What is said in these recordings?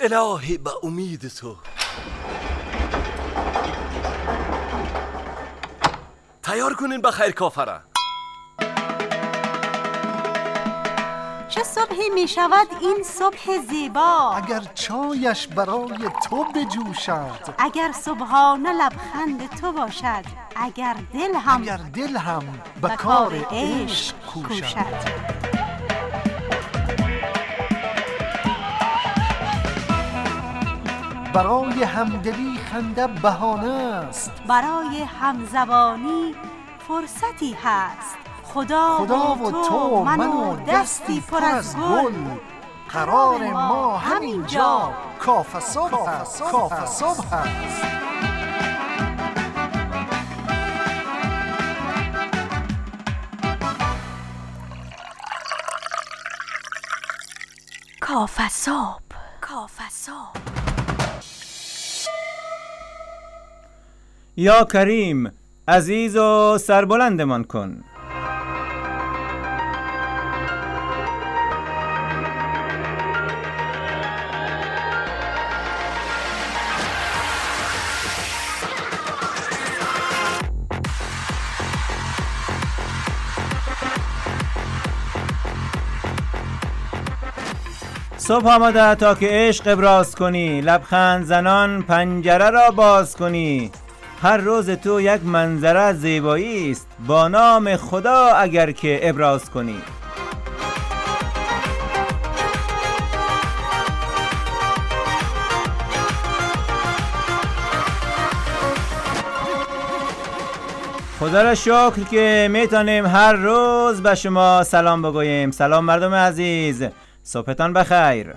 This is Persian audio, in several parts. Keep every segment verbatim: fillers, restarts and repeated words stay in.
الهی به امید تو. تیار کنین بخیر کافره. چه صبحی می شود این صبح زیبا، اگر چایش برای تو بجوشد، اگر صبحانه لبخند تو باشد، اگر دل هم اگر دل هم به به کار کار عشق عشق کوشد. کوشد. برای همدلی خنده بهانه است، برای همزبانی فرصتی هست. خدا, خدا و تو من و دستی پر از گل، قرار ما همینجا کافه صبح است، کافه صبح است. کافه صبح، کافه صبح. یا کریم، عزیز و سربلندمان کن. صبح آمده تا که عشق ابراز کنی، لبخند زنان پنجره را باز کنی. هر روز تو یک منظره زیبایی است، با نام خدا اگر که ابراز کنی. خدا را شکر که میتونیم هر روز به شما سلام بگوییم. سلام مردم عزیز، صبحتان بخیر.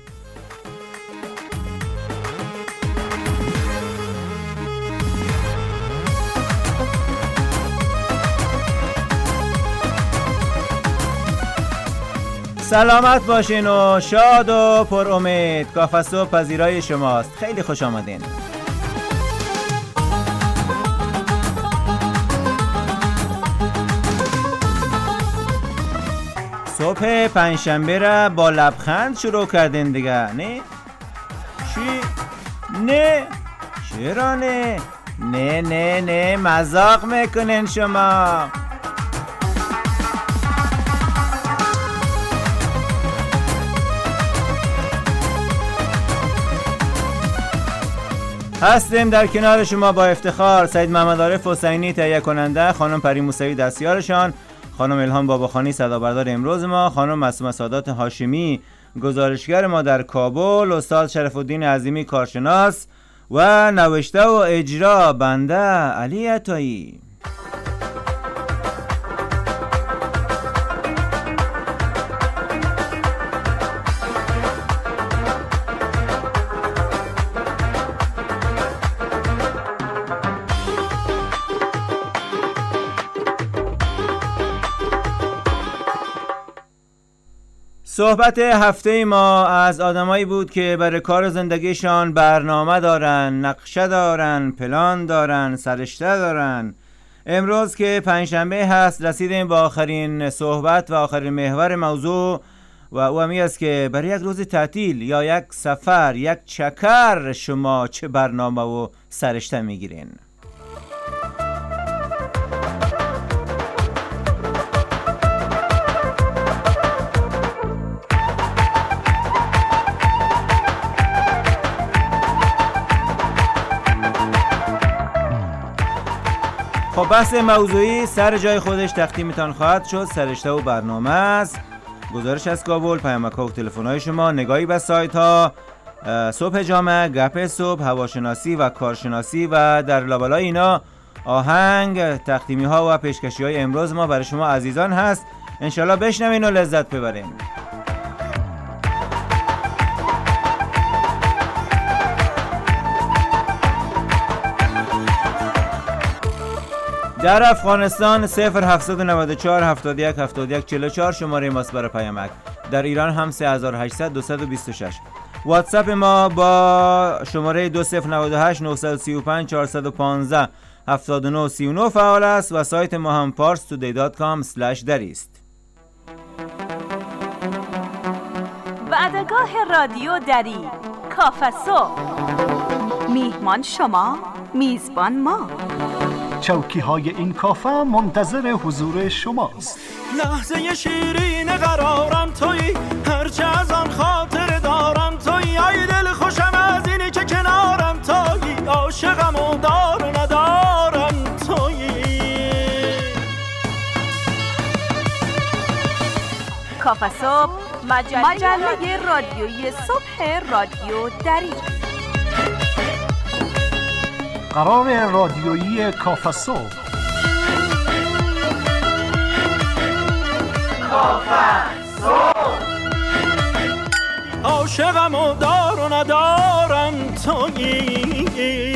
سلامت باشین و شاد و پر امید. کافه صبح پذیرای شماست. خیلی خوش آمدین. صبح پنجشنبه را با لبخند شروع کردین دیگه، نه؟ چی؟ نه؟ چرا نه؟ نه نه نه مذاق میکنین شما. هستیم در کنار شما با افتخار. سید محمد عارف حسینی تهیه کننده، خانم پری موسوی دستیارشان، خانم الهام باباخانی صدابردار امروز ما، خانم معصومه سادات هاشمی گزارشگر ما در کابل، استاد شرف الدین عظیمی کارشناس و نوشته و اجرا بنده علی عطایی. صحبت هفته ما از آدمایی بود که برای کار زندگیشان برنامه دارن، نقشه دارن، پلان دارن، سرشته دارن. امروز که پنجشنبه هست رسیدیم با آخرین صحبت و آخرین محور موضوع و او همی است که برای یک روز تعطیل یا یک سفر، یک چکر شما چه برنامه و سرشته میگیرین؟ خب بحث موضوعی سر جای خودش تقدیمتان خواهد شد. سرشته و برنامه است. گزارش از کابل، پیامک‌ها و تلفن‌های شما، نگاهی به سایت‌ها، صبح جامعه، گپ صبح، هواشناسی و کارشناسی و در لابلای اینا آهنگ، تقدیمی‌ها و پیشکشی‌های امروز ما برای شما عزیزان هست. انشالله بشنوین و لذت ببرین. در افغانستان صفر هفتصد و نود و چهار هفتاد و یک هفتاد و یک چهل و چهار شماره ماست برای پیامک. در ایران هم سه هزار و هشتصد دویست و بیست و شش. واتساپ ما با شماره دو صفر نه هشت نه سه پنج چهار یک پنج هفتاد و نه سی و نه فعال است و سایت ما هم پارس تودی دات کام اسلش دری است. وعدگاه رادیو دری، کافه صبح. میهمان شما، میزبان ما. چوکی های این کافه منتظر حضور شماست. لحظه شیرین قرارم تویی، هرچه از آن خاطر دارم تویی. ای دل خوشم از اینی که کنارم تویی، عاشقم و دار و ندارم تویی. کافه صبح، مجله, مجله رادیویی صبح رادیو دری. قرار رادیویی کافه صبح. کافه صبح، عاشقم و دار و ندارم تویی.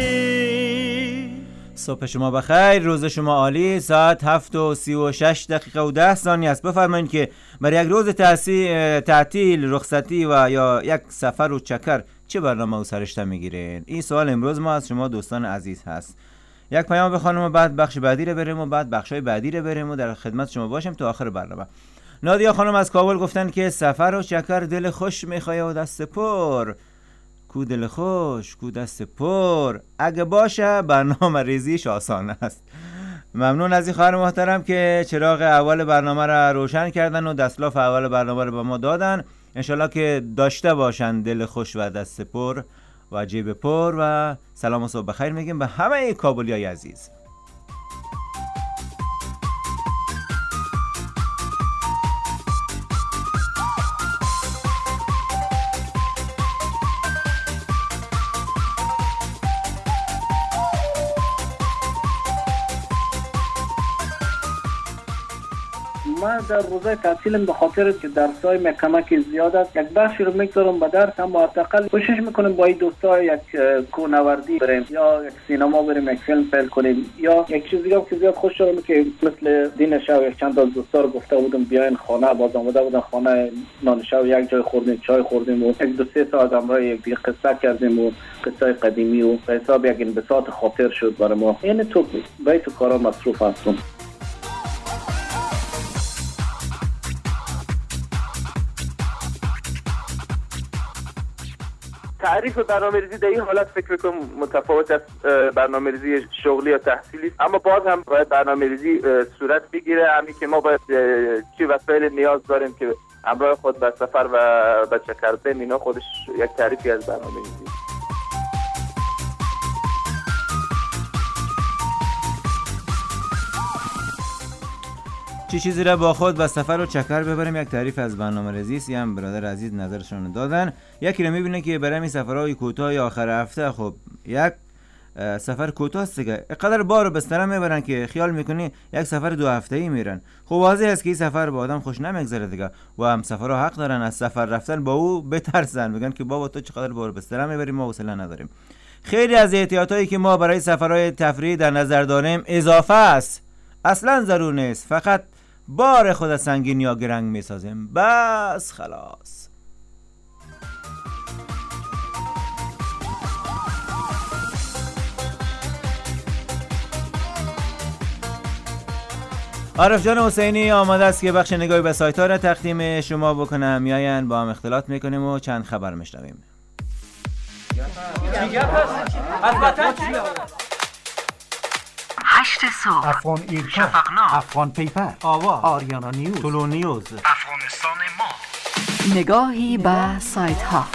صبح شما بخیر، روز شما عالی. ساعت هفت و سی و شش دقیقه و ده ثانیه است. بفرمایید که برای یک روز تعطیل، رخصتی و یا یک سفر و چکر چه برنامه و سرشته میگیرین؟ این سوال امروز ما از شما دوستان عزیز هست. یک پیام بخوانم و بعد بخش بعدی رو بریم و بعد بخشای بعدی رو بریم و در خدمت شما باشیم تا آخر برنامه. نادیا خانم از کابل گفتن که سفر و چکر دل خوش میخواد و دست پر. کو دل خوش، کو دست پر. اگه باشه برنامه ریزیش آسان است. ممنون از این خواهر محترم که چراغ اول برنامه را روشن کردن و دستلاف اول برنامه را به ما دادن. انشالله که داشته باشن دل خوش و دست پر و جیب پر. و سلام و صبح بخیر میگیم به همه کابلیای عزیز. من در روزای تعطیلم به خاطر که درسای مکمک زیاد است، یک بخشی رو میگذارم به درس، اما حداقل کوشش میکنم با این دوستا یک کوهنوردی بریم یا یک سینما بریم، یک فیلم پیل کنیم یا یک چیز دیگه که زیاد خوش دارم که مثل دین شو یک چند تا دوستا رو گفته بودم بیاین خانه، باز آمده بودن خانه، نان شو یک جای خوردیم، چای خوردیم و یک دو سه ساعت همراه یک دیگه قصه کردیم و قصه قدیمی و به حساب یک انبساط خاطر شد برای ما. یعنی تو به تو کارا مصروف هستم. تعریف برنامه‌ریزی در این حالت فکر کنم متفاوت از برنامه‌ریزی شغلی یا تحصیلی، اما باز هم باید برنامه‌ریزی صورت بگیره. همین که ما باید چی وسایل نیاز داریم که همراه خود به سفر و به چکر بریم، اینا خودش یک تعریفی از برنامه‌ریزی. چی چیزی را با خود و سفر و چکر ببریم یک تعریف از برنامه‌ریزی است. هم برادر عزیز نظرشون دادن. یکی رو میبینه که برای این سفرهای کوتاه آخر هفته، خب یک سفر کوتاه است دیگه، اینقدر بارو بستر میبرن که خیال میکنی یک سفر دو هفته‌ای میرن. خب واضح است که این سفر با آدم خوش نمیگذره دیگه و هم سفرها حق دارن از سفر رفتن با او بترسن، میگن که بابا تو چقدر بارو بستر میبریم، ما حوصله نداریم. خیلی از احتیاطاتی که ما برای سفرهای تفریحی در نظر داریم اضافه است، اصلا ضرور نیست، فقط بار خود سنگین یا گرنگ میسازیم، بس خلاص. عارف جان حسینی آماده است که بخش نگاهی به سایت ها را تقدیم شما بکنم. میاین با هم اختلاط میکنیم و چند خبر میشنویم. هشت صبح، افغان ایرکا، شفقنامه، افغان پیپر، آواز، آریانا نیوز، طلو نیوز، افغانستان ما. نگاهی به سایت ها.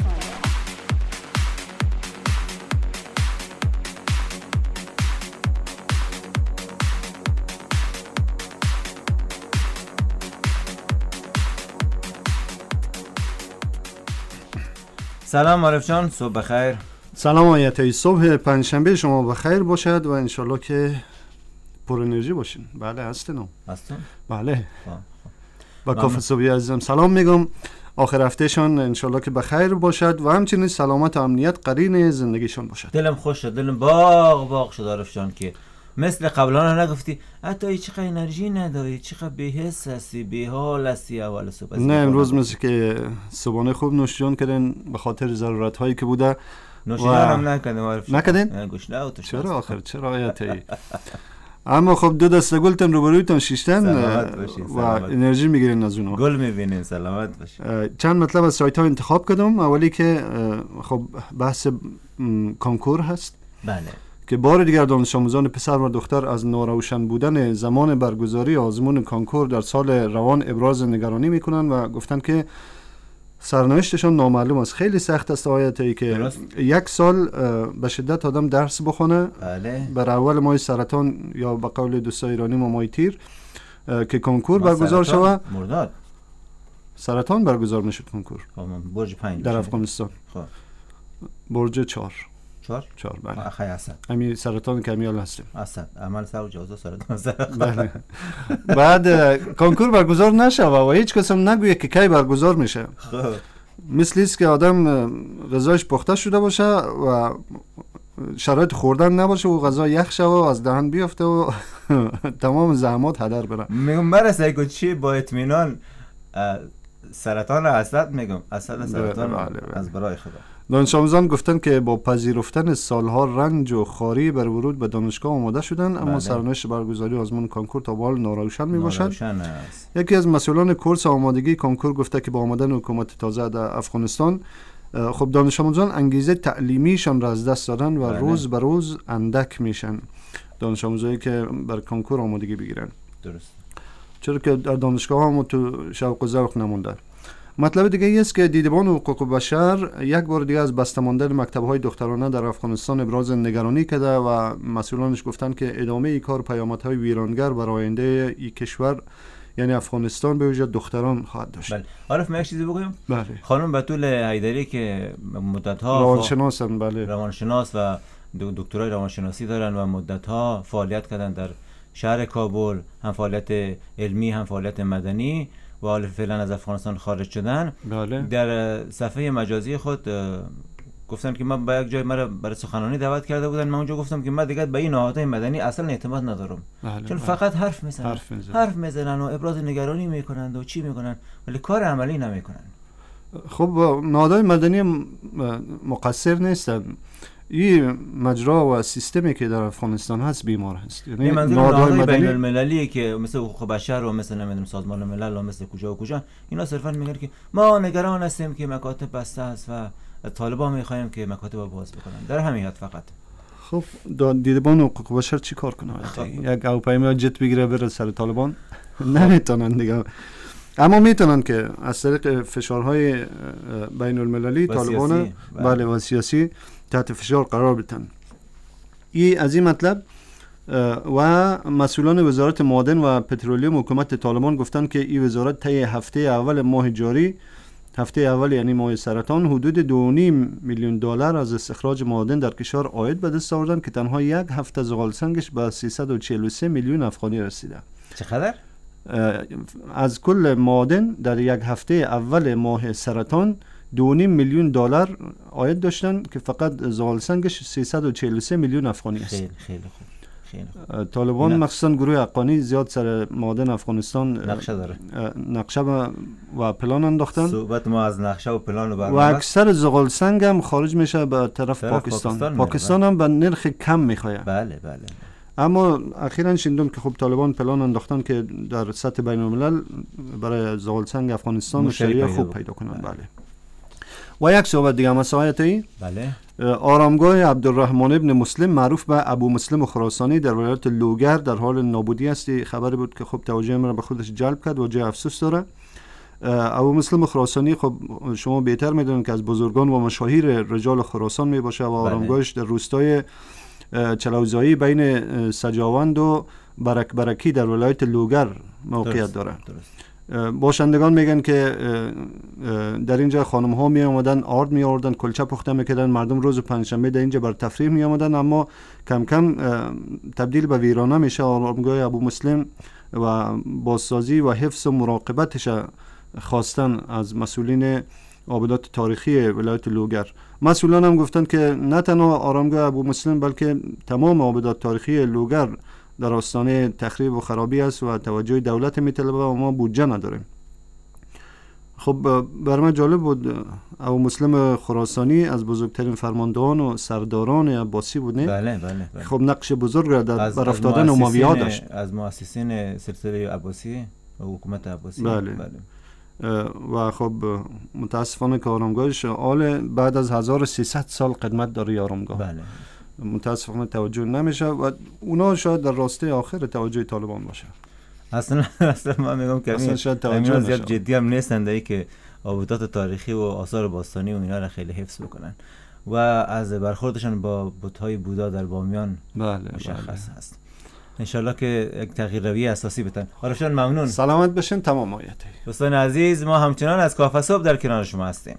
سلام عارف جان، صبح بخیر. سلام آیتای، صبح پنجشنبه شما بخیر باشد و انشالله که پر انرژی باشین. بله هستین هستون؟ بله. و کافه صبحی عزیزم سلام میگم، آخر هفتهشان انشالله که بخیر باشد و همچنین سلامت و امنیت قرین زندگیشان باشد. دلم خوش شد، دلم باغ باغ شد عارف جان که مثل قبلا نگفتی حتی چقدر انرژی نداری، چقدر بی‌حس هستی، بی‌حال هستی اول صبح. نه امروز مثل که صبحانه خوب نوش جان کردن به خاطر ضرورت هایی که بوده. نوش جان هم نکردیم عارف. نکردین؟ گوش نه تو. چرا آخر چرا آیتی؟ اما خب دو دسته گلتون روبرویتون شیشتن و انرژی میگیرین از اونها. گل میبینین. سلامت باشین. چند مطلب از سایت ها انتخاب کردم. اولی که خب بحث کنکور هست. بله. که بار دیگر دانش آموزان پسر و دختر از ناروشن بودن زمان برگزاری آزمون کنکور در سال روان ابراز نگرانی میکنن و گفتن که سرنوشتشان نامعلوم است. خیلی سخت است آیتی که درست. یک سال به شدت آدم درس بخونه. بله. بر اول ماه سرطان یا به قول دوستای ایرانی ما ماه تیر که کنکور برگزار شود. مرداد سرطان برگزار میشد کنکور. برج پنج در افغانستان. خب برج چهار. چهار؟ چهار بله. اخی اسد. همین سرطان کمیال هستیم. اسد. عمل سر جوازه سرطان سر. بله. بعد کنکور برگزار نشه و هیچ کس هم نگویه که کی برگزار میشه. خب مثل است که آدم غذاش پخته شده باشه و شرایط خوردن نباشه و غذا یخ شه و از دهن بیفته و تمام زحمات هدر بره. میگم برسه که چی با اطمینان سرطان اسد میگم اسد سرطان بله بله. از برای خدا. دانش آموزان گفتن که با پذیرفتن سالها رنج و خواری بر ورود به دانشگاه آماده شدن اما بله. سرنوشت برگزاری آزمون کنکور تا به حال ناروشن می باشد. یکی از مسئولان کورس آمادگی کنکور گفته که با آمدن حکومت تازه در افغانستان خب دانش آموزان انگیزه تعلیمیشان را از دست دادن و بله. روز به روز اندک میشن دانش آموزایی که بر کنکور آمادگی بگیرن. درست. چرا که در دانشگاه هم تو شوق و ذوق نمونده. مطلب دیگه ای است که دیدبان حقوق بشر یک بار دیگه از بسته ماندن مکتب‌های دخترانه در افغانستان ابراز نگرانی کرده و مسئولانش گفتن که ادامه ای کار پیامدهای ویرانگر برای آینده این کشور یعنی افغانستان به ویژه دختران خواهد داشت. بله. عارف من یک چیزی بگم؟ بله. خانم بتول حیدری که مدت‌ها روانشناسن بله. روانشناس و دکترای روانشناسی دارن و مدت‌ها فعالیت کردن در شهر کابل، هم فعالیت علمی هم فعالیت مدنی و حالا فعلا از افغانستان خارج شدن. بله. در صفحه مجازی خود گفتن که من با یک جای مرا برای سخنرانی دعوت کرده بودن. من اونجا گفتم که من دیگه به این نهادهای مدنی اصلا اعتماد ندارم. بله. چون بله. فقط حرف میزنن. حرف میزنن. حرف میزنن و ابراز نگرانی میکنند و چی میکنن ولی کار عملی نمیکنن. خب نهادهای مدنی مقصر نیستن. این مجرا و سیستمی که در افغانستان هست بیمار هست. یعنی نهادهای مدنی بین المللی که مثل حقوق بشر و مثل نمیدونم سازمان ملل و مثل کجا و کجا اینا صرفا میگن که ما نگران هستیم که مکاتب بسته است و طالبان میخوایم که مکاتب باز بکنن. در همین حد فقط. خب دیدبان حقوق بشر چی کار کنه؟ یک هواپیما جت بگیره بره سر طالبان؟ نمیتونن دیگه. اما میتونن که از طریق فشارهای بین المللی طالبان بله و سیاسی تحت فشار قرار بدن. این از این مطلب و مسئولان وزارت معادن و پترولیوم حکومت طالبان گفتن که این وزارت طی هفته اول ماه جاری هفته اول یعنی ماه سرطان حدود دو و نیم میلیون دلار از استخراج معادن در کشور عاید به دست آوردن که تنها یک هفته زغال سنگش به سیصد و چهل و سه میلیون افغانی رسیده. چقدر؟ از کل معادن در یک هفته اول ماه سرطان دو و نیم میلیون دلار عاید داشتن که فقط زغال سنگش سیصد و چهل و سه میلیون افغانی است. خیلی خیلی خوب. خیلی خوب. طالبان مخصوصا گروه حقانی زیاد سر معادن افغانستان نقشه داره. نقشه و پلان انداختن. صحبت ما از نقشه و پلان و برنامه. و اکثر زغال سنگ هم خارج میشه به طرف, طرف پاکستان. پاکستان, پاکستان هم به نرخ کم میخواد. بله بله. اما اخیراً شنیدم که خب طالبان پلان انداختن که در سطح بین الملل برای زغال سنگ افغانستان مشتری خوب پیدا کنن. بله. بله. و یک صحبت دیگه هم سایتی بله آرامگاه عبدالرحمن ابن مسلم معروف به ابو مسلم خراسانی در ولایت لوگر در حال نابودی است. خبری بود که خب توجه من به خودش جلب کرد و جای افسوس داره. ابو مسلم خراسانی خب شما بهتر میدونید که از بزرگان و مشاهیر رجال خراسان می باشه و آرامگاهش در روستای چلوزایی بین سجاوند و برک برکی در ولایت لوگر موقعیت داره. درست. باشندگان میگن که در اینجا خانم ها می آمدن آرد می آوردن کلچه پخته میکردن مردم روز پنجشنبه در اینجا بر تفریح می آمدن اما کم کم تبدیل به ویرانه میشه. آرامگاه ابو مسلم و بازسازی و حفظ و مراقبتش خواستن از مسئولین آبادات تاریخی ولایت لوگر. مسئولان هم گفتن که نه تنها آرامگاه ابو مسلم بلکه تمام آبادات تاریخی لوگر در آستانه تخریب و خرابی است و توجه دولت میطلبه و ما بودجه نداریم. خب خب بر من جالب بود ابو مسلم خراسانی از بزرگترین فرماندهان و سرداران عباسی بود نه؟ بله بله, بله. خب نقش بزرگ را در برافتادن اموی‌ها داشت، از مؤسسین سلسله عباسی و حکومت عباسی. بله, بله. و خب متاسفانه که آرامگاهش آل بعد از هزار و سیصد سال قدمت داره آرامگاه. بله. متاسفانه توجه نمیشه و اونا شاید در راسته آخر توجه طالبان باشه. اصلا اصلا ما میگم که همین زیاد جدی هم نیستند ای که آبودات تاریخی و آثار باستانی و اینا را خیلی حفظ بکنن و از برخوردشان با بت‌های بودا در بامیان بله مشخص بله. هست. انشالله که یک تغییر رویه اساسی بتن. عارف جان ممنون. سلامت بشین. تمام آیته. دوستان عزیز ما همچنان از کافه صبح در کنار شما هستیم.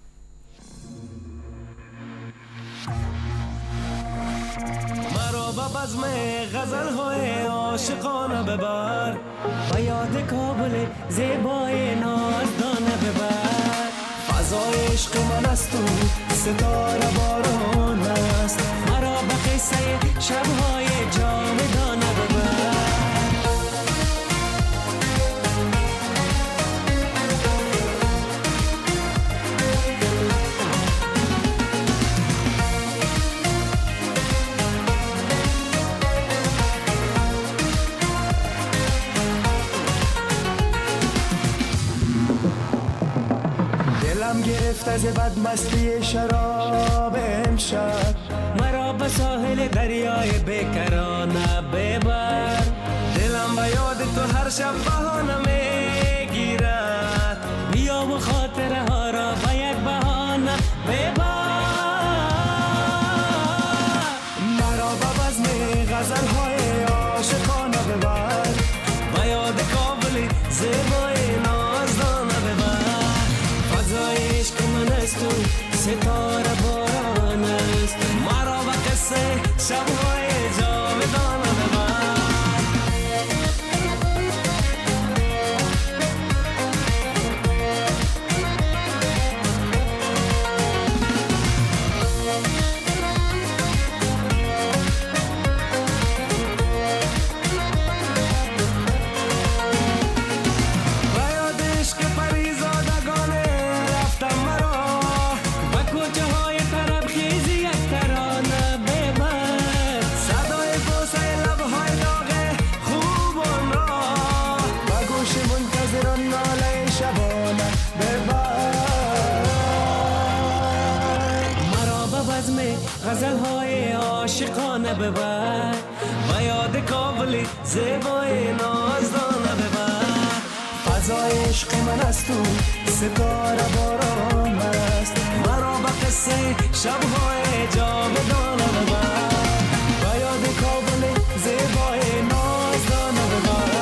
بزم غزل های عاشقانه ببر و یاد کابل زیبای نازدانه ببر. فضای عشق من است و ستاره باران است، مرا به قصه شبهای جاودانه ببر. دلم گرفت از بدمستی شراب امشب، مرا به ساحل دریای بیکرانه ببر. دلم به یاد تو هر شب بهانه میگیرد، بیا و خاطره ها را به یک بهانه ببر. مرا به بزم غزل های عاشقانه ببر، به یاد کابل زیبای نازدانه ببر. فضای عشق من است و ستاره باران است، مرا به قصه شبهای جاودانه ببر. غزل های عاشقانه ببر، و یاد کابل زیبای نازدانه ببر. فضای عشق من است و ستاره باران است، مرا به قصه شبهای جاودانه ببر. و یاد کابل زیبای نازدانه ببر.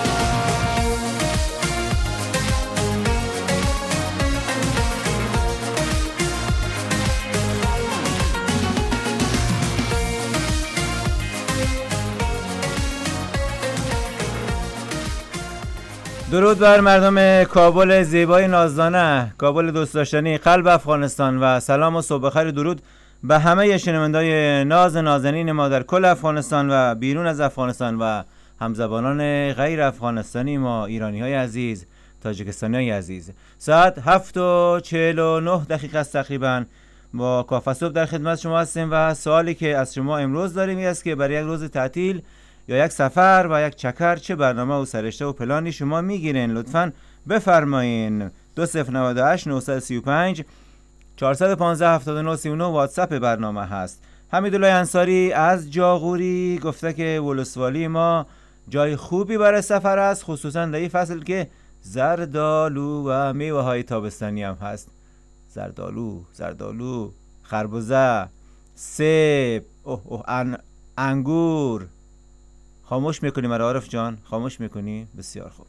درود بر مردم کابل زیبای نازدانه، کابل دوست داشتنی، قلب افغانستان و سلام و صبح بخیر. درود به همه شنوندای ناز نازنین ما در کل افغانستان و بیرون از افغانستان و همزبانان غیر افغانستانی ما، ایرانی های عزیز، تاجیکستانی های عزیز. ساعت هفت و چهل و نه دقیقه است تقریبا. با کافه صبح در خدمت شما هستیم و سوالی که از شما امروز داریم این است که برای یک روز تعطیل یا یک سفر و یک چکر چه برنامه و سرشته و پلانی شما میگیرین؟ لطفاً بفرمایین. دو صفر نود و هشت نهصد و سی و پنج چهارصد و پانزده هفتاد و نه سی و نه واتساپ برنامه هست. حمیدالله انصاری از جاغوری گفته که ولسوالی ما جای خوبی برای سفر است، خصوصا در این فصل که زردالو و میوه های تابستانی هم هست. زردالو، زردالو، خربزه، سیب، اوه اوه ان انگور. خاموش میکنی مرا عارف جان؟ خاموش میکنی؟ بسیار خوب.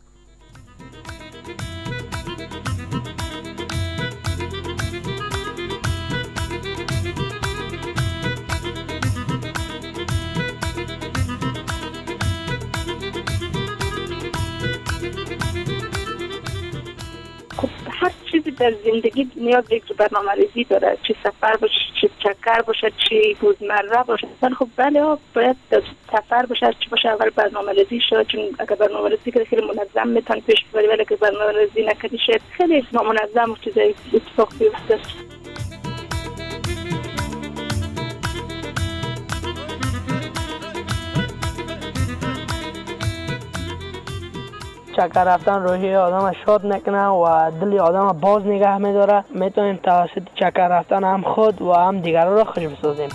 خب هر چیزی در زندگی نیاز به برنامه‌ریزی داره، چه سفر باشه، چه چکر باشه، چه روزمره باشه. خب بله باید سفر باشه، چه باشه اول برنامه‌ریزی شد، چون اگر برنامه‌ریزی کنی خیلی منظم میتونی پیش ببری، ولی اگر برنامه‌ریزی نکنی شاید خیلی نامنظم و چیزای اتفاق بیفته. چکر رفتن روحی آدم شاد نکنه و دل آدم باز نگه میداره. میتونیم توسط چکر رفتن هم خود و هم دیگران را خوش بسازیم.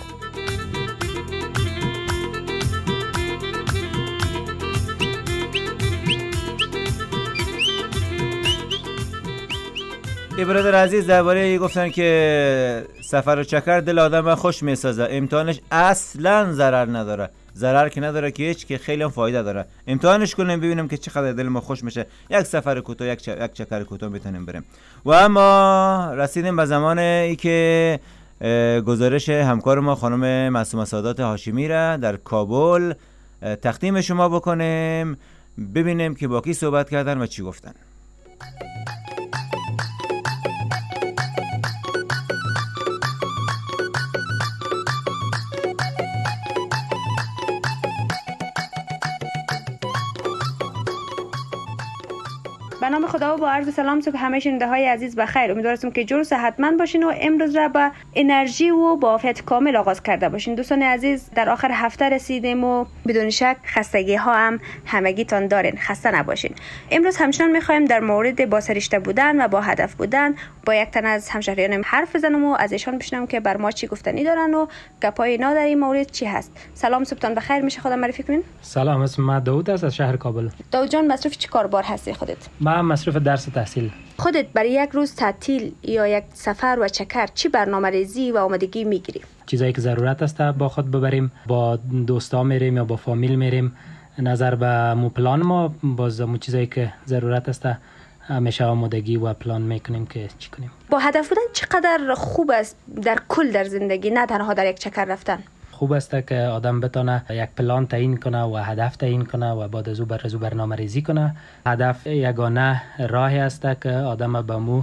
ای برادر عزیز، درباره گفتن که سفر و چکر دل آدم خوش میسازه. امتحانش اصلا ضرر نداره، ضرر که نداره که هیچ، که خیلی هم فایده داره. امتحانش کنیم ببینیم که چقدر دل ما خوش میشه. یک سفر کوتاه، یک, چ... یک چکر کوتاه میتونیم بریم. و اما رسیدیم به زمانی که گزارش همکار ما خانم معصومه سادات هاشمی را در کابل تقدیم شما بکنیم، ببینیم که با کی صحبت کردن و چی گفتن. به نام خدا و با عرض سلام صبح همه شنونده عزیز بخیر. امیدوارم که جور و صحتمند باشین و امروز را با انرژی و با عافیت کامل آغاز کرده باشین. دوستان عزیز، در آخر هفته رسیدیم و بدون شک خستگی ها هم همگیتان دارین، خسته نباشین. امروز همچنان میخوایم در مورد با سرشته بودن و با هدف بودن با یک تن از همشهریانم حرف بزنم و از ایشان بشنوم که بر ما چی گفتنی دارن و گپای نا در این مورد چی هست. سلام، صبحتان بخیر. میشه خودم معرفی کنین؟ سلام، اسم من داوود است از شهر کابل. داوود جان، مصروف چی کاربار هستی خودت؟ من مصروف درس و تحصیل. خودت برای یک روز تعطیل یا یک سفر و چکر چی برنامه‌ریزی و آمادگی میگیری؟ چیزایی که ضرورت است با خود ببریم، با دوستا میریم یا با فامیل میریم. نظر به مو پلان ما باز مو چیزایی که ضرورت است همیشه آمادگی و پلان میکنیم که چی کنیم. با هدف بودن چقدر خوب است در کل در زندگی، نه تنها در یک چکر رفتن؟ خوب است که آدم بتونه یک پلان تعیین کنه و هدف تعیین کنه و بعد از او بر از برنامه ریزی کنه. هدف یگانه راهی است که آدم به مو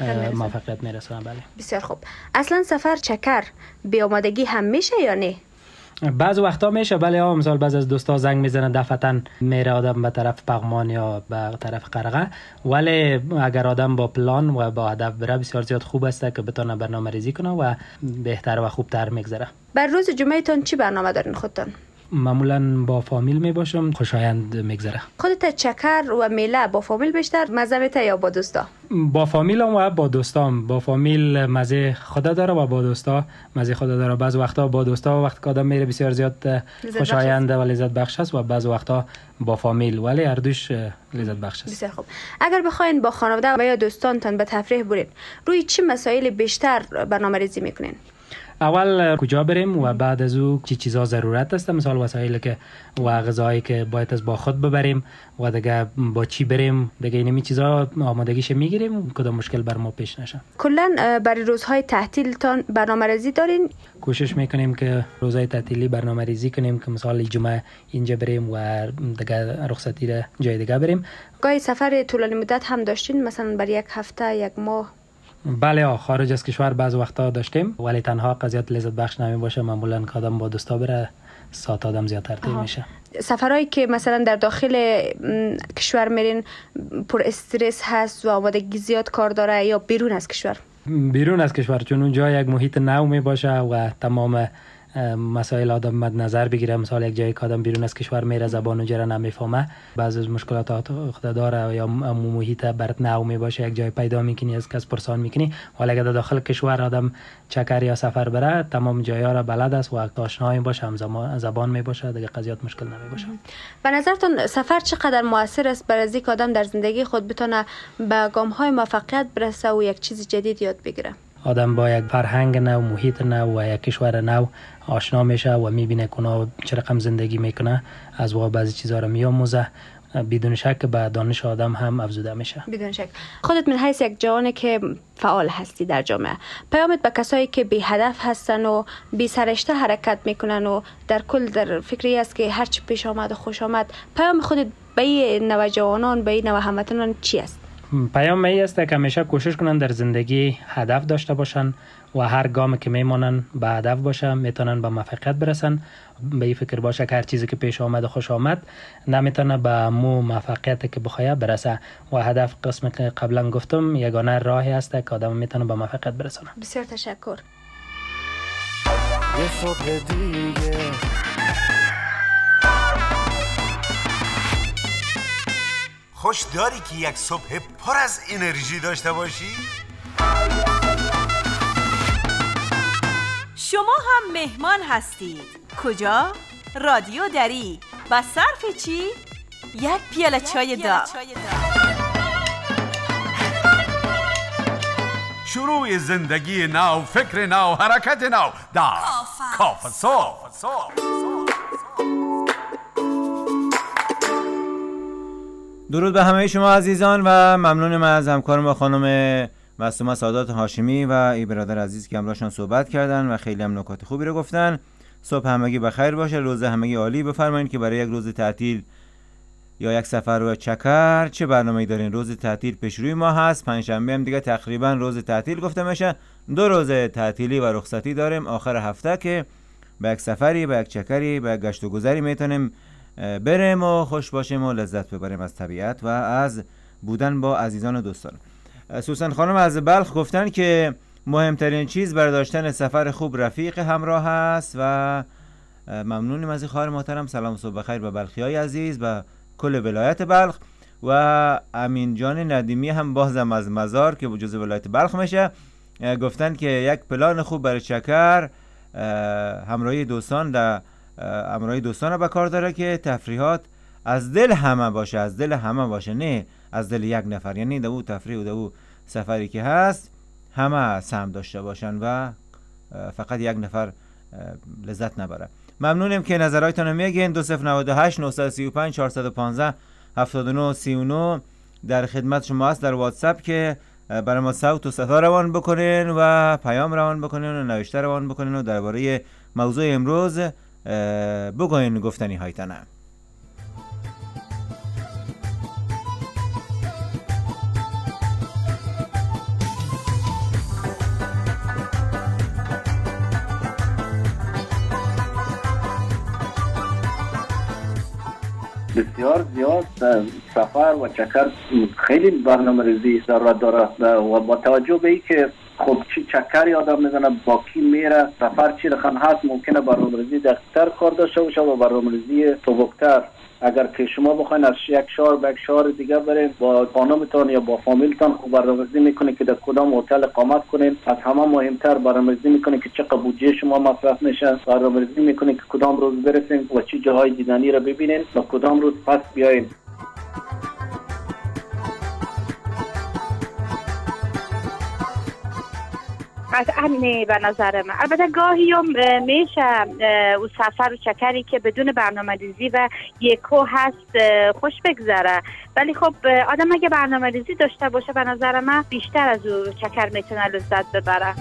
موفقیت میرسونه. بله، بسیار خوب. اصلا سفر چکر به آمادگی هم میشه یا نه؟ بعض وقتا میشه، بله. ها مثال بعض از دوستا زنگ میزنه دفعتاً میره آدم به طرف پغمان یا به طرف قرغه، ولی اگر آدم با پلان و با هدف بره بسیار زیاد خوب است که بتونه برنامه ریزی کنه و بهتر و خوبتر میگذره. بر روز جمعه تون چی برنامه دارین خودتون؟ معمولا با فامیل می باشم، خوشایند میگذره. خودت چکر و میله با فامیل بیشتر مزه میته یا با دوستا؟ با فامیلم و با دوستام. با فامیل مزه خدا داره و با دوستا مزه خدا داره. بعض وقتا با دوستا وقت که آدم میره بسیار زیاد خوشایند و لذت بخش است و بعض وقتا با فامیل، ولی هر دوش لذت بخش است. بسیار خوب. اگر بخواین با خانواده و یا دوستانتون به تفریح برین، روی چه مسائل بیشتر برنامه‌ریزی میکنین؟ اول کجا بریم و بعد از او چی چیزا ضرورت است، مثال وسایلی که و غذایی که باید از با خود ببریم و دیگه با چی بریم، دیگه اینمی چیزا آمادگیش میگیریم کدام مشکل بر ما پیش نشه. کلا برای روزهای تعطیلتان برنامه‌ریزی دارین؟ کوشش میکنیم که روزهای تعطیلی برنامه‌ریزی کنیم که مثال جمعه اینجا بریم و دیگه رخصتی را جای دیگه بریم. گاهی سفر طولانی مدت هم داشتین، مثلا برای یک هفته، یک ماه؟ بله، خارج از کشور بعض وقتا داشتیم، ولی تنها قضیت لذت بخش نمی باشه. معمولا که آدم با دوستا بره ساعت آدم زیادتر طول میشه. سفرهایی که مثلا در داخل کشور میرین پر استرس هست و آمادگی زیاد کار داره یا بیرون از کشور؟ بیرون از کشور، چون اونجا یک محیط نو می باشه و تمام مسائل آدم مد نظر بگیره. مثلا یک جایی که آدم بیرون از کشور میره زبان اونجا را نمیفهمه، بعضی از مشکلات خود داره یا محیط برات نو می باشه، یک جای پیدا میکنی از کس پرسان میکنی. ولی اگر داخل کشور آدم چکر یا سفر بره تمام جایا را بلد است و آشنایی باشه، هم زبان می باشه، دیگه قضیات مشکل نمی باشه. به نظرتون سفر چقدر موثر است برای اینکه آدم در زندگی خود بتونه به گام های موفقیت برسه و یک چیز جدید یاد بگیره؟ آدم با یک فرهنگ نو، محیط نو و یک کشور نو آشنا میشه و میبینه که اونا چه رقم زندگی میکنه، از واقع بعضی چیزا رو میآموزه. بدون شک به دانش آدم هم افزوده میشه. بدون شک. خودت من حیث یک جوانی که فعال هستی در جامعه، پیامت به کسایی که بی هدف هستن و بی سرشته حرکت میکنن و در کل در فکری است که هرچی پیش آمد و خوش آمد، پیام خودت به این نوجوانان، به این نوهمتانان چی است؟ پیام ای است که همیشه کوشش کنن در زندگی هدف داشته باشن و هر گامی که میمونن به هدف باشه میتونن به موفقیت برسن. به این فکر باشه که هر چیزی که پیش آمد و خوش آمد نمیتونه به مو موفقیتی که بخواه برسه و هدف قسم که قبلا گفتم یگانه راهی است که آدم میتونه به موفقیت برسونه. بسیار تشکر. یه صبح دیگه خوش داری که یک صبح پر از انرژی داشته باشی؟ شما هم مهمان هستید. کجا؟ رادیو دری. با صرف چی؟ یک پیاله چای داغ. شروع زندگی نو، فکر نو، حرکت نو در کافه صبح. درود به همه شما عزیزان و ممنونم از همکارم و خانم معصومه سادات هاشمی و ای برادر عزیز که همراهشان صحبت کردن و خیلی هم نکات خوبی رو گفتن. صبح همگی بخیر باشه، روز همگی عالی. بفرمایید که برای یک روز تعطیل یا یک سفر و چکر چه برنامه‌ای دارین؟ روز تعطیل پیش روی ما هست، پنجشنبه هم دیگه تقریبا روز تعطیل گفته میشه. دو روز تعطیلی و رخصتی داریم آخر هفته که به یک سفری، به یک چکری، به یک گشت و گذری میتونیم بریم و خوش باشیم و لذت ببریم از طبیعت و از بودن با عزیزان و دوستان. سوسن خانم از بلخ گفتن که مهمترین چیز برای داشتن سفر خوب رفیق همراه است و ممنونیم از این خواهر محترم. سلام صبح بخیر به بلخیای عزیز و کل ولایت بلخ. و امین جان ندیمی هم بازم از مزار که جزء ولایت بلخ میشه گفتن که یک پلان خوب برای چکر همراهی دوستان در همراهی دوستان به کار داره که تفریحات از دل همه باشه، از دل همه باشه، نه از دل یک نفر. یعنی دو تفریح و دو سفری که هست همه سهم داشته باشن و فقط یک نفر لذت نبره. ممنونیم که نظراتتون رو میگین. دو صفر نود و هشت نه سه پنج چهار یک پنج هفتاد و نه سی و نه در خدمت شما است در واتساپ که برای ما صوت و صدا روان بکنین و پیام روان بکنین و نوشته روان بکنین و درباره موضوع امروز بگوین گفتنی هایتانه. بسیار زیاد سفر و چکر خیلی برنامه ریزی ضرورت داره و با توجه به این که خب چی چکری آدم میزنه، با کی میره، سفر چی رقم هست، ممکنه برنامه ریزی دقیق‌تر کار داشته باشه و برنامه ریزی سبکتر. اگر که شما بخواین از یک شهر به یک شهر دیگه برین با خانمتان یا با فامیلتان خب برنامه‌ریزی میکنه که در کدام هتل اقامت کنین. از همه مهمتر برنامه‌ریزی میکنه که چقدر بودجه شما مصرف میشه، برنامه‌ریزی میکنه که کدام روز برسین و چه جاهای دیدنی را ببینین و کدام روز پس بیاین. همینه به نظر من. البته گاهی هم میشه او سفر و چکری که بدون برنامه ریزی و یکو هست خوش بگذره، ولی خب آدم اگه برنامه ریزی داشته باشه به نظر من بیشتر از او چکر میتونه لذت ببره.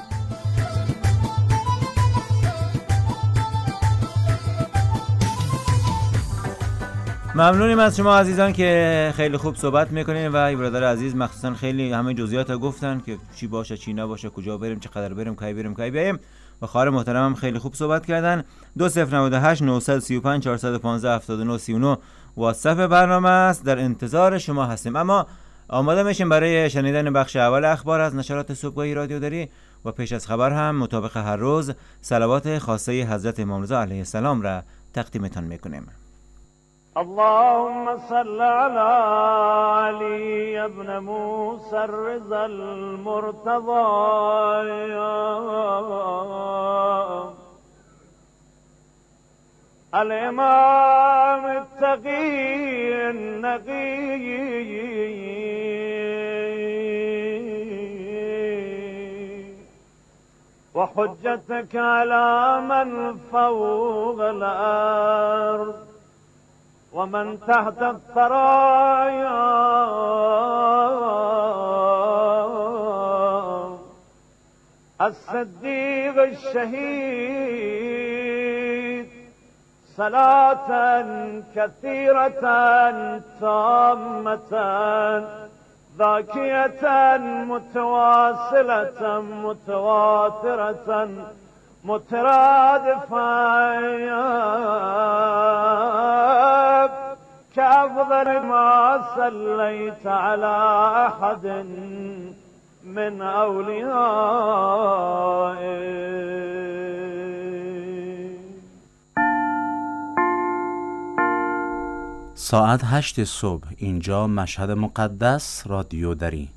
ممنونیم از شما عزیزان که خیلی خوب صحبت میکنین و ای برادر عزیز مخصوصا خیلی همه جزئیات رو گفتن که چی باشه چی نباشه، کجا بریم، چقدر بریم، کی بریم، کی بیایم و خواهر محترم هم خیلی خوب صحبت کردن. دو صفر نود و هشت نه سه پنج چهار یک پنج هفتاد و نه سی و نه واتساپ برنامه است. در انتظار شما هستیم. اما آماده میشیم برای شنیدن بخش اول اخبار از نشرات صبحگاهی رادیو دری و پیش از خبر هم مطابق هر روز صلوات خاصه حضرت امام رضا علیه السلام را تقدیمتان میکنیم. اللهم صل على علي ابن موسى الرضا المرتضى الامام التقي النقي وحجتك على من فوق الارض ومن تحت الثرايا الصديق الشهيد صلاة كثيرة تامة ذاكية متواصلة متواترة مترادفة كأفضل ما صليت على أحد من أوليائي. ساعت هشت صبح، اینجا مشهد مقدس، رادیو دری.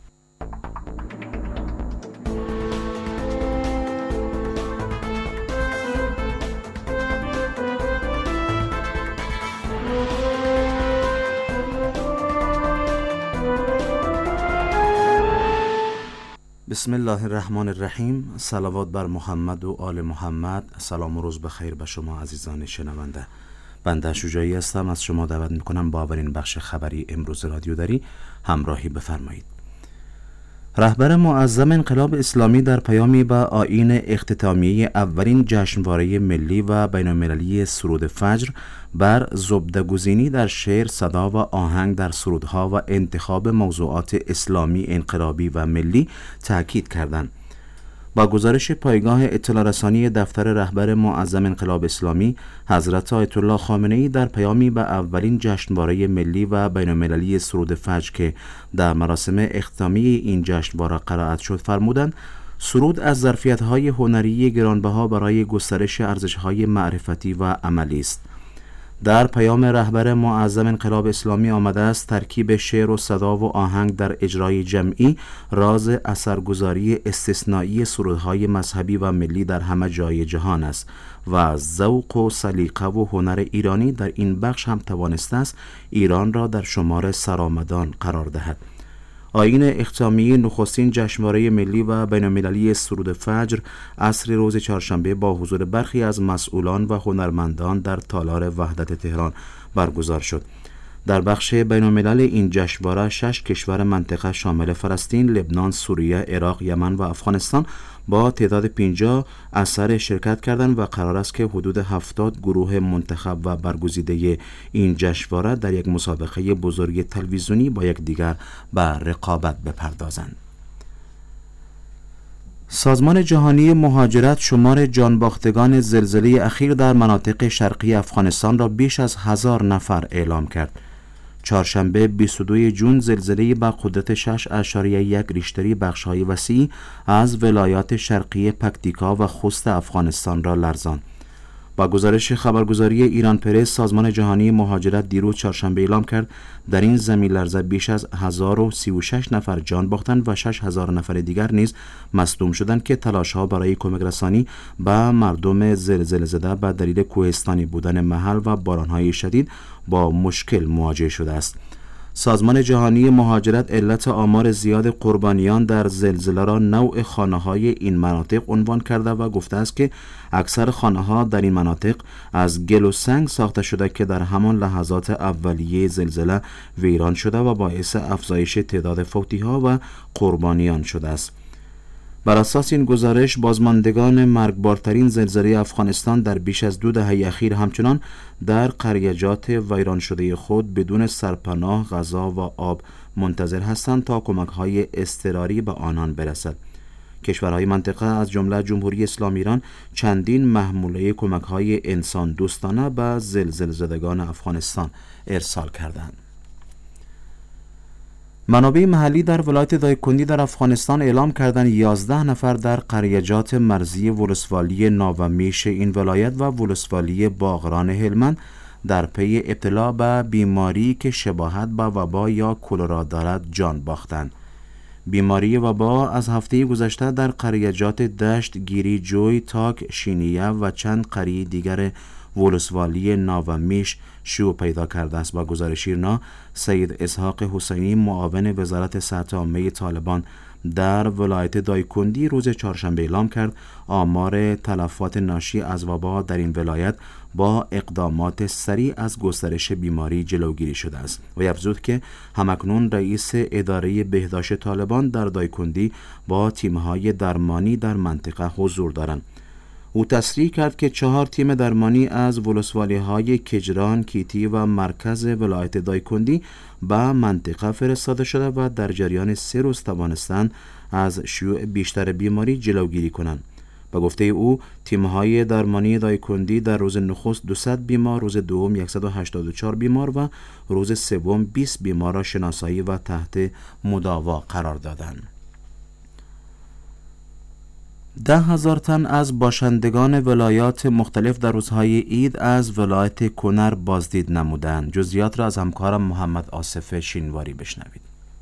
بسم الله الرحمن الرحیم. صلوات بر محمد و آل محمد. سلام و روز بخیر به شما عزیزان شنونده. بنده شجاعی هستم. از شما دعوت میکنم با اولین بخش خبری امروز رادیو دری همراهی بفرمایید. رهبر معظم انقلاب اسلامی در پیامی به آیین اختتامیه اولین جشنواره ملی و بین‌المللی سرود فجر بر زبده‌گزینی در شعر، صدا و آهنگ در سرودها و انتخاب موضوعات اسلامی انقلابی و ملی تاکید کردند. با گزارش پایگاه اطلاع رسانی دفتر رهبر معظم انقلاب اسلامی، حضرت آیت الله خامنه‌ای در پیامی به اولین جشنواره ملی و بین‌المللی سرود فجر که در مراسم اختتامیه این جشنواره قرائت شد فرمودند سرود از ظرفیت‌های هنری گرانبها برای گسترش ارزش‌های معرفتی و عملی است. در پیام رهبر معظم انقلاب اسلامی آمده است ترکیب شعر و صدا و آهنگ در اجرای جمعی راز اثرگذاری استثنایی سرودهای مذهبی و ملی در همه جای جهان است و ذوق و سلیقه و هنر ایرانی در این بخش هم توانسته است ایران را در شمار سرآمدان قرار دهد. آیین اختتامیه نخستین جشنواره ملی و بین‌المللی سرود فجر عصر روز چهارشنبه با حضور برخی از مسئولان و هنرمندان در تالار وحدت تهران برگزار شد. در بخش بین‌الملل این جشنواره شش کشور منطقه شامل فلسطین، لبنان، سوریه، عراق، یمن و افغانستان با تعداد پنجاه اثر شرکت کردند و قرار است که حدود هفتاد گروه منتخب و برگزیده این جشنواره در یک مسابقه بزرگ تلویزیونی با یک دیگر به رقابت بپردازند. سازمان جهانی مهاجرت شمار جانباختگان زلزله اخیر در مناطق شرقی افغانستان را بیش از هزار نفر اعلام کرد. چهارشنبه بیست و دوم ژوئن زلزله با قدرت شش اعشاریه یک ریشتری بخش‌های وسیع از ولایات شرقی پکتیکا و خوست افغانستان را لرزاند. با گزارش خبرگزاری ایران پرس، سازمان جهانی مهاجرت دیروز چهارشنبه اعلام کرد در این زمین لرزه بیش از هزار و سی و شش نفر جان باختند و شش هزار نفر دیگر نیز مصدوم شدند که تلاش‌ها برای کمک رسانی به مردم زلزله زده به دلیل کوهستانی بودن محل و باران‌های شدید با مشکل مواجه شده است. سازمان جهانی مهاجرت علت آمار زیاد قربانیان در زلزله را نوع خانه‌های این مناطق عنوان کرده و گفته است که اکثر خانه‌ها در این مناطق از گل و سنگ ساخته شده که در همان لحظات اولیه زلزله ویران شده و باعث افزایش تعداد فوتی‌ها و قربانیان شده است. بر اساس این گزارش، بازماندگان مرگبارترین زلزله افغانستان در بیش از دو دهه اخیر همچنان در قریجات ویران شده خود بدون سرپناه، غذا و آب منتظر هستند تا کمک‌های اضطراری به آنان برسد. کشورهای منطقه از جمله جمهوری اسلامی ایران چندین محموله کمک‌های انسان دوستانه به زلزله زدگان افغانستان ارسال کردند. منابع محلی در ولایت دایکندی در افغانستان اعلام کردند یازده نفر در قریجات مرزی ولسوالی ناومیش این ولایت و ولسوالی باغران هلمند در پی ابتلا به بیماری که شباهت به وبا یا کلرا دارد جان باختند. بیماری وبا از هفته گذشته در قریجات دشت، گیری جوی، تاک، شینیه و چند قریه دیگر ولسوالی ناومیش شیوع پیدا کرده است. با گزارش ایرنا، سید اسحاق حسینی معاون وزارت صحت عامه طالبان در ولایت دایکندی روز چهارشنبه اعلام کرد آمار تلفات ناشی از وبا در این ولایت با اقدامات سریع از گسترش بیماری جلوگیری شده است و افزود که همکنون رئیس اداره بهداشت طالبان در دایکندی با تیم‌های درمانی در منطقه حضور دارند. او تصریح کرد که چهار تیم درمانی از ولسوالی‌های کجران، کیتی و مرکز ولایت دایکندی به منطقه فرستاده شده و در جریان سه روز توانستند از شیوع بیشتر بیماری جلوگیری کنند. به گفته او، تیم‌های درمانی دایکندی در روز نخست دویست بیمار، روز دوم صد و هشتاد و چهار بیمار و روز سوم بیست بیمار را شناسایی و تحت مداوا قرار دادند. ده هزار تن از باشندگان ولایات مختلف در روزهای عید از ولایت کنر بازدید نمودند. جزئیات را از همکارم محمد آصف شینواری بشنوید.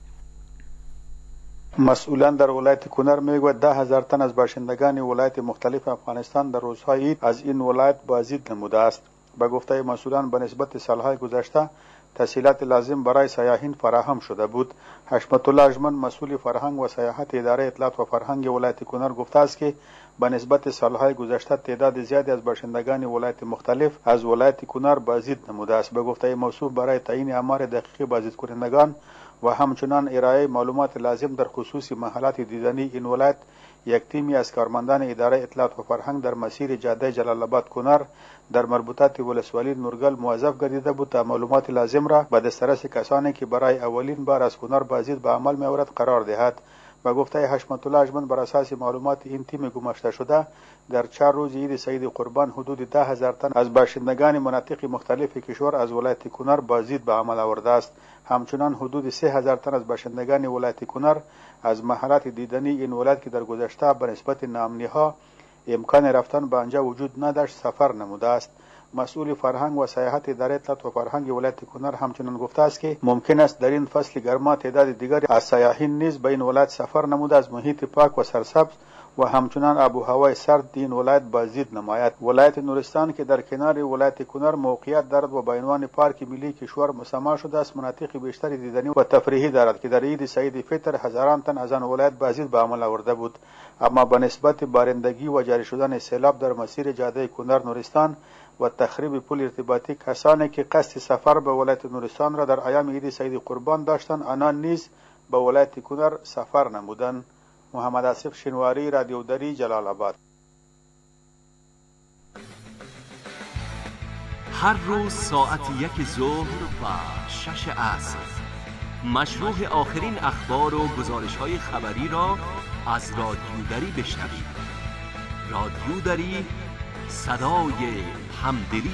مسئولان در ولایت کنر میگوید ده هزار تن از باشندگان ولایت مختلف افغانستان در روزهای عید از این ولایت بازدید نموده است. به گفته مسئولان به نسبت سالهای گذشته تسهیلات لازم برای سیاحین فراهم شده بود. حشمت الله اجمن مسئول فرهنگ و سیاحت اداره اطلاعات و فرهنگ ولایت کنر گفته است که به نسبت سالهای گذشته تعداد زیادی از باشندگان ولایت مختلف از ولایت کنر بازدید نموده است. به گفته موصوف برای تعیین آمار دقیق بازدید کنندگان و همچنان ارائه معلومات لازم در خصوص محلات دیدنی این ولایت، یک تیمی از کارمندان اداره اطلاعات و فرهنگ در مسیر جاده جلال آباد کنر در مربوطات ولسوالی نورگل موظف گردیده بود تا معلومات لازم را به دسترس کسانی که برای اولین بار از کنر بازدید به عمل می‌آورد قرار دهد. و گفته حشمت الله اجمن بر اساس معلومات این تیم گماشته شده در چهار روز عید سعید قربان حدود ده هزار تن از باشندگان مناطق مختلف کشور از ولایت کنر بازدید به عمل آورده است. همچنان حدود سه هزار تن از باشندگان ولایت کنر از محلات دیدنی این ولایت که در گذشته به نسبت ناامنی‌ها امکان رفتن به آنجا وجود نداشت سفر نموده است. مسئول فرهنگ و سیاحت اداره اطلاعات و فرهنگ ولایت کنر همچنان گفته است که ممکن است در این فصل گرما تعداد دیگری از سیاحین نیز به این ولایت سفر نموده از محیط پاک و سرسبز و همچنان آب و هوای سرد این ولایت بازدید نماید. ولایت نورستان که در کنار ولایت کنر موقعیت دارد و به عنوان پارک ملی کشور مسمى شده است، مناطق بیشتر دیدنی و تفریحی دارد که در عید سعید فطر هزاران تن از آن ولایت بازدید به عمل آورده بود. اما به نسبت بارندگی و جاری شدن سیلاب در مسیر جاده کنر نورستان و تخریب پل ارتباطی، کسانی که قصد سفر به ولایت نورستان را در ایام عید سعید قربان داشتند آنان نیز به ولایت کنر سفر نمودند. محمد آصف شینواری، رادیو دری، جلال آباد. هر روز ساعت یک ظهر و شش عصر مشروع آخرین اخبار و گزارش‌های خبری را از رادیو دری بشنوید. رادیو دری، صدای همدلی.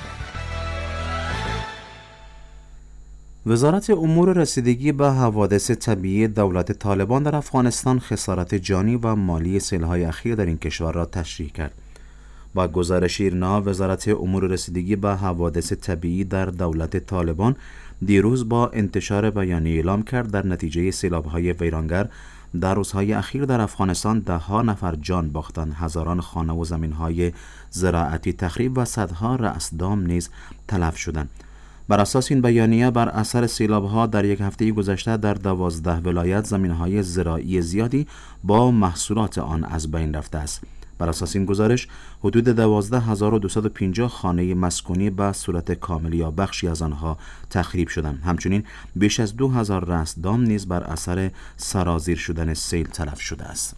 وزارت امور رسیدگی به حوادث طبیعی دولت طالبان در افغانستان خسارت جانی و مالی سیل‌های اخیر در این کشور را تشریح کرد. با گزارش ایرنا، وزارت امور رسیدگی به حوادث طبیعی در دولت طالبان دیروز با انتشار بیانیه اعلام کرد در نتیجه سیلاب‌های ویرانگر در روزهای اخیر در افغانستان ده ها نفر جان باختند، هزاران خانه و زمین‌های زراعتی تخریب و صدها رأس دام نیز تلف شدند. بر اساس این بیانیه، بر اثر سیلاب‌ها در یک هفته گذشته در دوازده ولایت زمین‌های زراعی زیادی با محصولات آن از بین رفته است. بر اساس این گزارش، حدود دوازده هزار و دویست و پنجاه خانه مسکونی به صورت کامل یا بخشی از آنها تخریب شدند. همچنین بیش از دو هزار رأس دام نیز بر اثر سرازیر شدن سیل تلف شده است.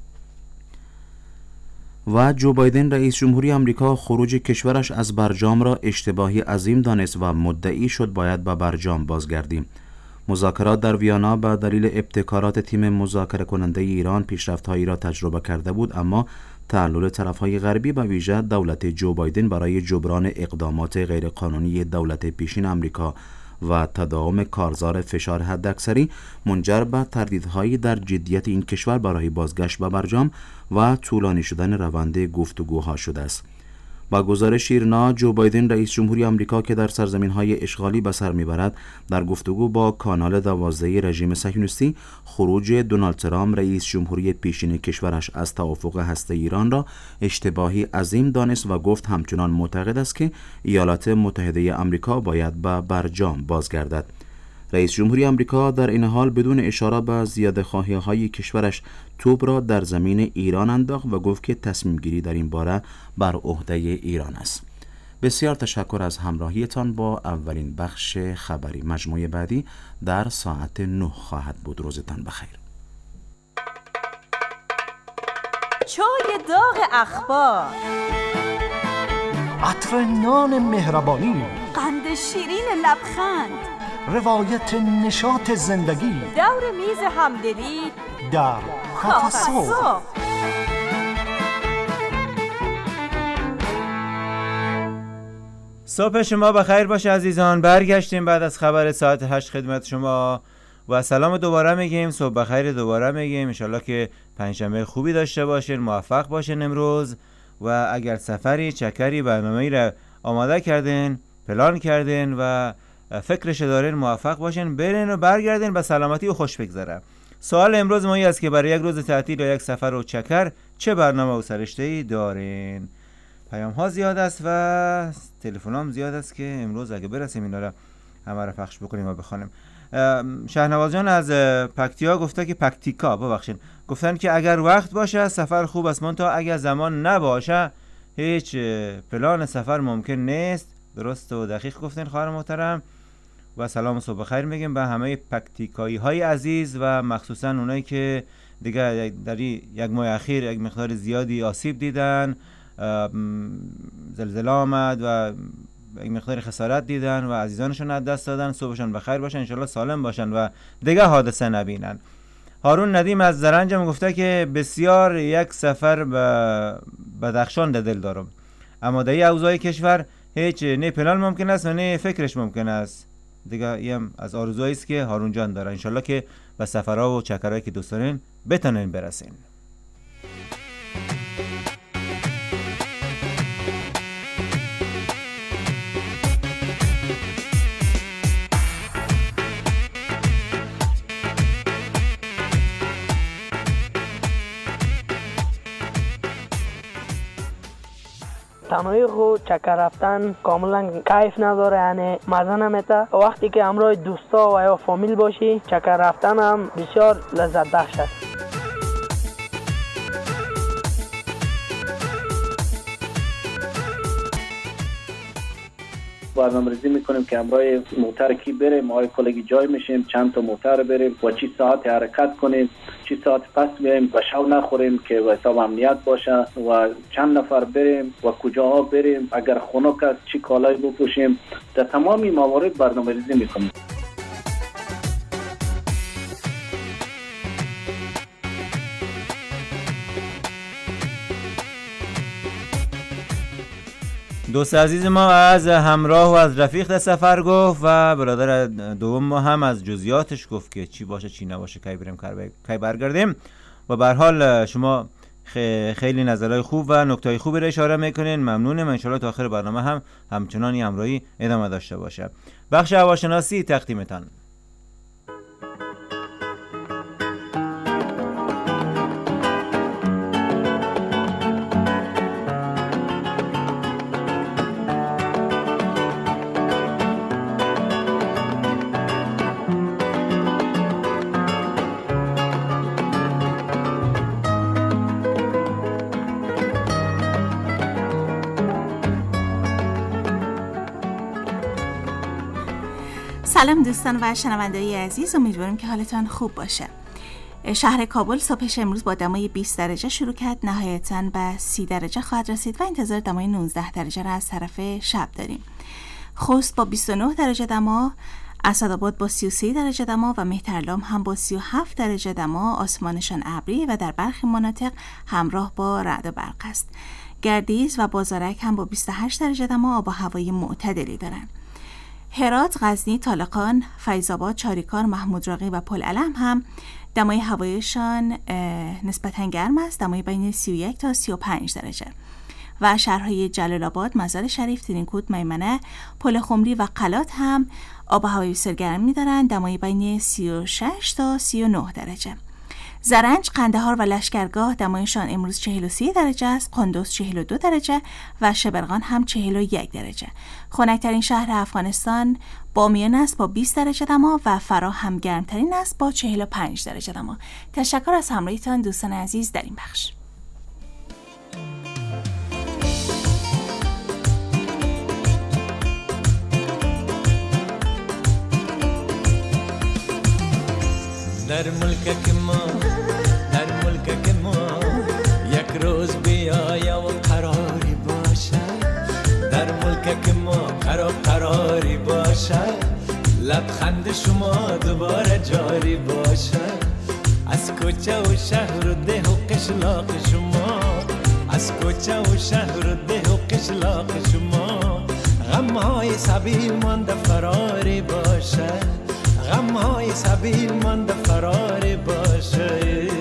و جو بایدن رئیس جمهوری آمریکا خروج کشورش از برجام را اشتباهی عظیم دانست و مدعی شد باید به برجام بازگردیم. مذاکرات در ویانا به دلیل ابتکارات تیم مذاکره کننده ایران پیشرفت‌هایی را تجربه کرده بود، اما تعلل طرف‌های غربی به ویژه دولت جو بایدن برای جبران اقدامات غیرقانونی دولت پیشین آمریکا و تداوم کارزار فشار حداکثری منجر به تردیدهایی در جدیت این کشور برای بازگشت به برجام و طولانی شدن روند گفتگوها شده است. با گزارش ایرنا، جو بایدن رئیس جمهوری آمریکا که در سرزمین‌های اشغالی به سر می‌برد، در گفتگو با کانال دوازده رژیم صهیونیستی خروج دونالد ترامپ رئیس جمهوری پیشین کشورش از توافق هسته ایران را اشتباهی عظیم دانست و گفت همچنان معتقد است که ایالات متحده آمریکا باید به برجام بازگردد. رئیس جمهوری آمریکا در این حال بدون اشاره به زیاده‌خواهی‌های کشورش توپ را در زمین ایران انداخت و گفت که تصمیم گیری در این باره بر عهده ایران است. بسیار تشکر از همراهیتان با اولین بخش خبری. مجموعه بعدی در ساعت نه خواهد بود. روزتان بخیر. چای داغ اخبار، عطر نان مهربانی، قند شیرین لبخند، روایت نشاط زندگی، دور میز همدلی در کافه صبح. صبح شما بخیر باشه عزیزان. برگشتیم بعد از خبر ساعت هشت خدمت شما و سلام دوباره میگیم، صبح بخیر دوباره میگیم. انشالله که پنجشنبه خوبی داشته باشین، موفق باشین امروز، و اگر سفری، چکری، برنامه‌ای را آماده کردین، پلان کردین و فکرش دارین، موفق باشین، برین و برگردین به سلامتی و خوش بگذره. سوال امروز ما این است که برای یک روز تعطیل و یک سفر و چکر چه برنامه و سرشته‌ای دارین؟ پیام ها زیاد است و تلفن هم زیاد است که امروز اگه برسیم اینا را همه را پخش بکنیم و بخوانیم. شهنواز جان از پکتیا گفته که پکتیکا ببخشید گفتن که اگر وقت باشه سفر خوب است، منتها اگر زمان نباشه هیچ پلان سفر ممکن نیست. درست و دقیق گفتین خواهر محترم. و سلام و صبح خیر میگیم به همه پکتیکایی های عزیز و مخصوصا اونایی که دیگه در یک ماه اخیر یک مقدار زیادی آسیب دیدن، زلزله آمد و یک مقدار خسارت دیدن و عزیزانشون از دست دادن. صبحشون بخیر باشن، انشالله سالم باشن و دیگه حادثه نبینن. هارون ندیم از زرنجم گفته که بسیار یک سفر به بدخشان دل دارم، اما در این اوضاع کشور هیچ نه پلان ممکن است و نه فکرش ممکن است. دیگه این از آرزویی است که هارون جان داره. انشالله که به سفرها و چکرهایی که دوست دارین بتونین برسین. تنهایی خود چکر رفتن کاملا کیف نداره، یعنی مزه نمیده. وقتی که همراه دوستا و یا فامیل باشی چکر رفتن هم بسیار لذت بخش است. برنامه‌ریزی میکنیم که همراه موتر کی بریم، ما کلگی جای میشیم، چند تا موتر بریم و چی ساعت حرکت کنیم، چی ساعت پس بیایم و شو نخوریم که حساب امنیت باشه، و چند نفر بریم و کجاها بریم، اگر خنک است چی کالای بپوشیم. در تمامی موارد برنامه‌ریزی میکنیم. دوست عزیز ما از همراه و از رفیق در سفر گفت و برادر دوم ما هم از جزئیاتش گفت که چی باشه چی نباشه، کی بریم کی برگردیم. و به هر حال شما خیلی نظرهای خوب و نکته‌های خوبی را اشاره میکنین، ممنونم. ان شاءالله تا آخر برنامه هم همچنان همراهی ادامه داشته باشه. بخش هواشناسی تقدیمتان. سلام دوستان و شنونده‌های عزیز، امیدوارم که حالتان خوب باشه. شهر کابل صبحش امروز با دمای بیست درجه شروع کرد، نهایتاً به سی درجه خواهد رسید و انتظار دمای نوزده درجه را از طرف شب داریم. خوست با بیست و نه درجه دما، اسدآباد با سی و سه درجه دما و مهترلام هم با سی و هفت درجه دما، آسمانشان ابری و در برخی مناطق همراه با رعد و برق است. گردیز و بازارک هم با بیست و هشت درجه دما آب و هوای معتدلی دارند. هرات، غزنی، طالقان، فیض‌آباد، چاریکار، محمود راقی و پلعلم هم دمای هوایشان نسبتاً گرم است، دمای بین سی و یک تا سی و پنج درجه. و شهرهای جلال آباد، مزار شریف، ترینکوت، میمنه، پل خمری و قلات هم آب و هوای سرگرمی دارند، دمای بین سی و شش تا سی و نه درجه. زرنج، قندهار و لشکرگاه دمایشان امروز چهل و سه درجه است، قندوز چهل و دو درجه و شبرغان هم چهل و یک درجه. خنک‌ترین شهر افغانستان بامیان است با بیست درجه دما و فراه هم گرمترین است با چهل و پنج درجه دما. تشکر از همراهیتان دوستان عزیز در این بخش. در ملک ما در ملک ما یک لبخند شما دوباره جاری باشد، از کوچه و شهر و ده و قشلاق شما، از کوچه و شهر و ده و قشلاق شما، غمهای سبیل مانده فراری باشد، غمهای سبیل مانده فراری باشد.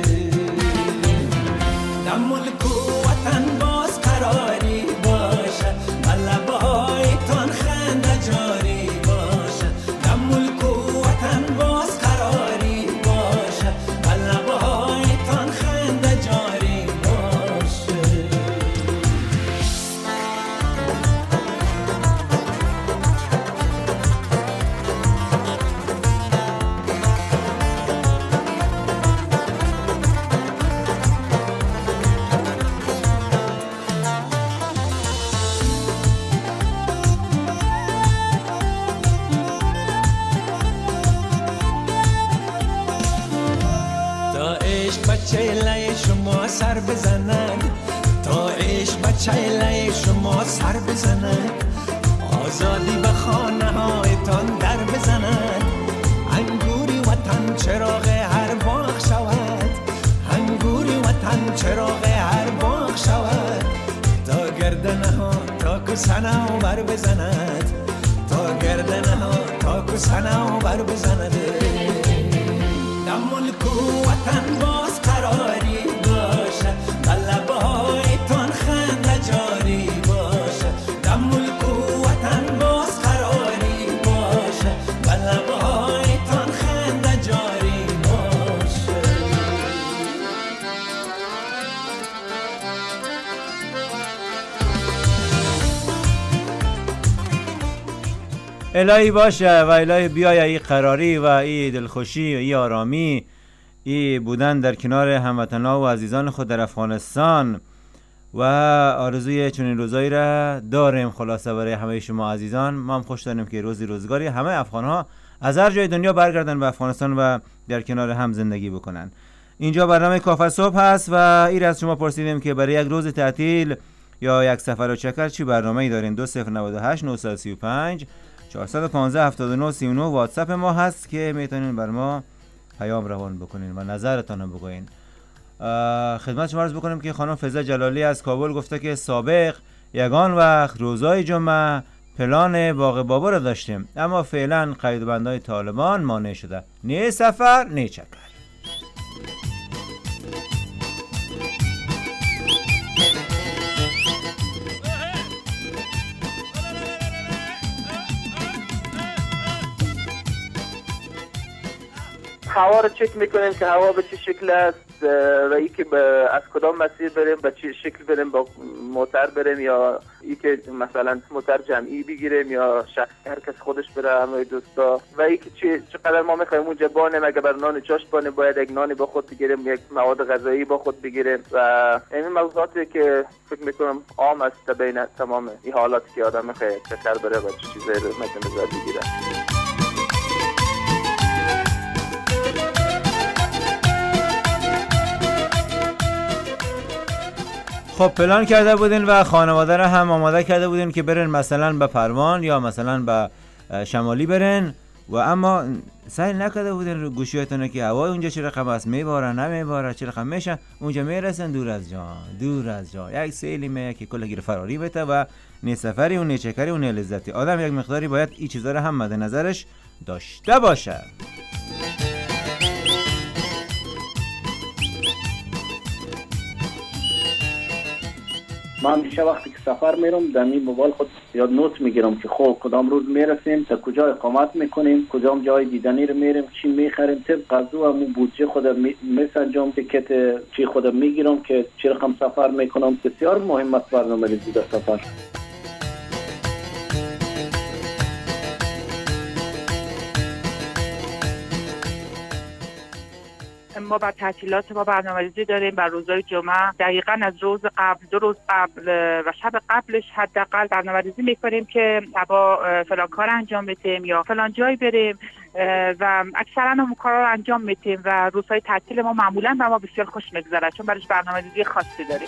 در ملک و وطن باز قراری باشد، لبهایتان خنده جاری باشد، در ملک و وطن باز قراری باشد، لبهایتان خنده جاری باشد. چهله شما سر بزند، تا عشق به چهله شما سر بزند، آزادی به خانه هایتان در بزند، انگوری وطن چراغ هر باغ شود، انگوری وطن چراغ هر باغ شود، تا گردنه ها تا کسنه بر بزند، تا گردنه ها تا کسنه بر بزند. در ملک و وطن باز قراری باشد، لبهایتان خنده جاری باشد، در ملک و وطن باز قراری باشد، لبهایتان خنده جاری باشد. الهی باشه و الهی بیای ای قراری و ای دلخوشی و ای آرامی، ای بودن در کنار هموطنان و عزیزان خود در افغانستان و آرزوی چنین روزایی را داریم. خلاصه برای همه شما عزیزان ما هم خوش داریم که روزی روزگاری همه افغان ها از هر جای دنیا برگردن به افغانستان و در کنار هم زندگی بکنن. اینجا برنامه کافه صبح هست و این از شما پرسیدیم که برای یک روز تعطیل یا یک سفر و چکر چی برنامه‌ای دارین؟ دو صفر نه هشت نه سه پنج چهارصد و پانزده هفتاد و نه سی و نه واتساپ ما هست که میتونین بر ما پیام روان بکنین و نظرتان رو بگوین. خدمت شما عرض بکنم که خانم فضا جلالی از کابل گفته که سابق یگان وقت روزای جمعه پلان باغ بابا رو داشتیم، اما فعلا قیدبندهای طالبان مانع شده، نه سفر نه چکر. هوا رو چک میکنیم که هوا به چه شکل است و ای که از کدام مسیر بریم، به چه شکل بریم، با موتر بریم یا ای که مثلا موتر جمعی بگیریم یا شخصی هر کس خودش بره همه دوستا، و ای که چقدر ما میخوایم اونجا بانیم، اگه بر نان چاشت بانیم باید یک نانی با خود بگیریم، یک مواد غذایی با خود بگیریم و این موضوعاتی که فکر میکنم عام است بین تمام این حالاتی که آدم میخواد چکر بره و چه چیزایی رو مد نظر بگیره. خب پلان کرده بودین و خانواده را هم آماده کرده بودین که برن مثلا به پروان یا مثلا به شمالی برن و اما سعی نکرده بودین گوشیاتونه که هوای اونجا چه رقم است، میباره نمیباره، چه رقم میشه، اونجا میرسن دور از جا دور از جا یک سیلی میه که کل گیر فراری بته و نه سفری و نه چکری و نه لذتی. آدم یک مقداری باید این چیزا رو هم مد نظرش داشته باشه. من همیشه وقتی که سفر میرم در این موبایل خود یاد نوت میگیرم که خب کدام روز میرسیم، تا کجا اقامت میکنیم، کدام جای دیدنی رو میریم، چی میخریم، طبق از او همون بودجه خودم میسنجم، تیکت چی خودم میگیرم که چی رقم سفر میکنم. بسیار مهم است برنامه‌ریزی در سفر. ما بر تعطیلات ما برنامه‌ریزی داریم بر روزهای جمعه، دقیقاً از روز قبل دو روز قبل و شب قبلش حداقل برنامه‌ریزی می‌کنیم که با فلان کار انجام بدیم یا فلان جای بریم و اکثرا هم کارا رو انجام میدیم و روزهای تعطیل ما معمولاً به ما بسیار خوش می‌گذره چون برایش برنامه‌ریزی خاصی داریم.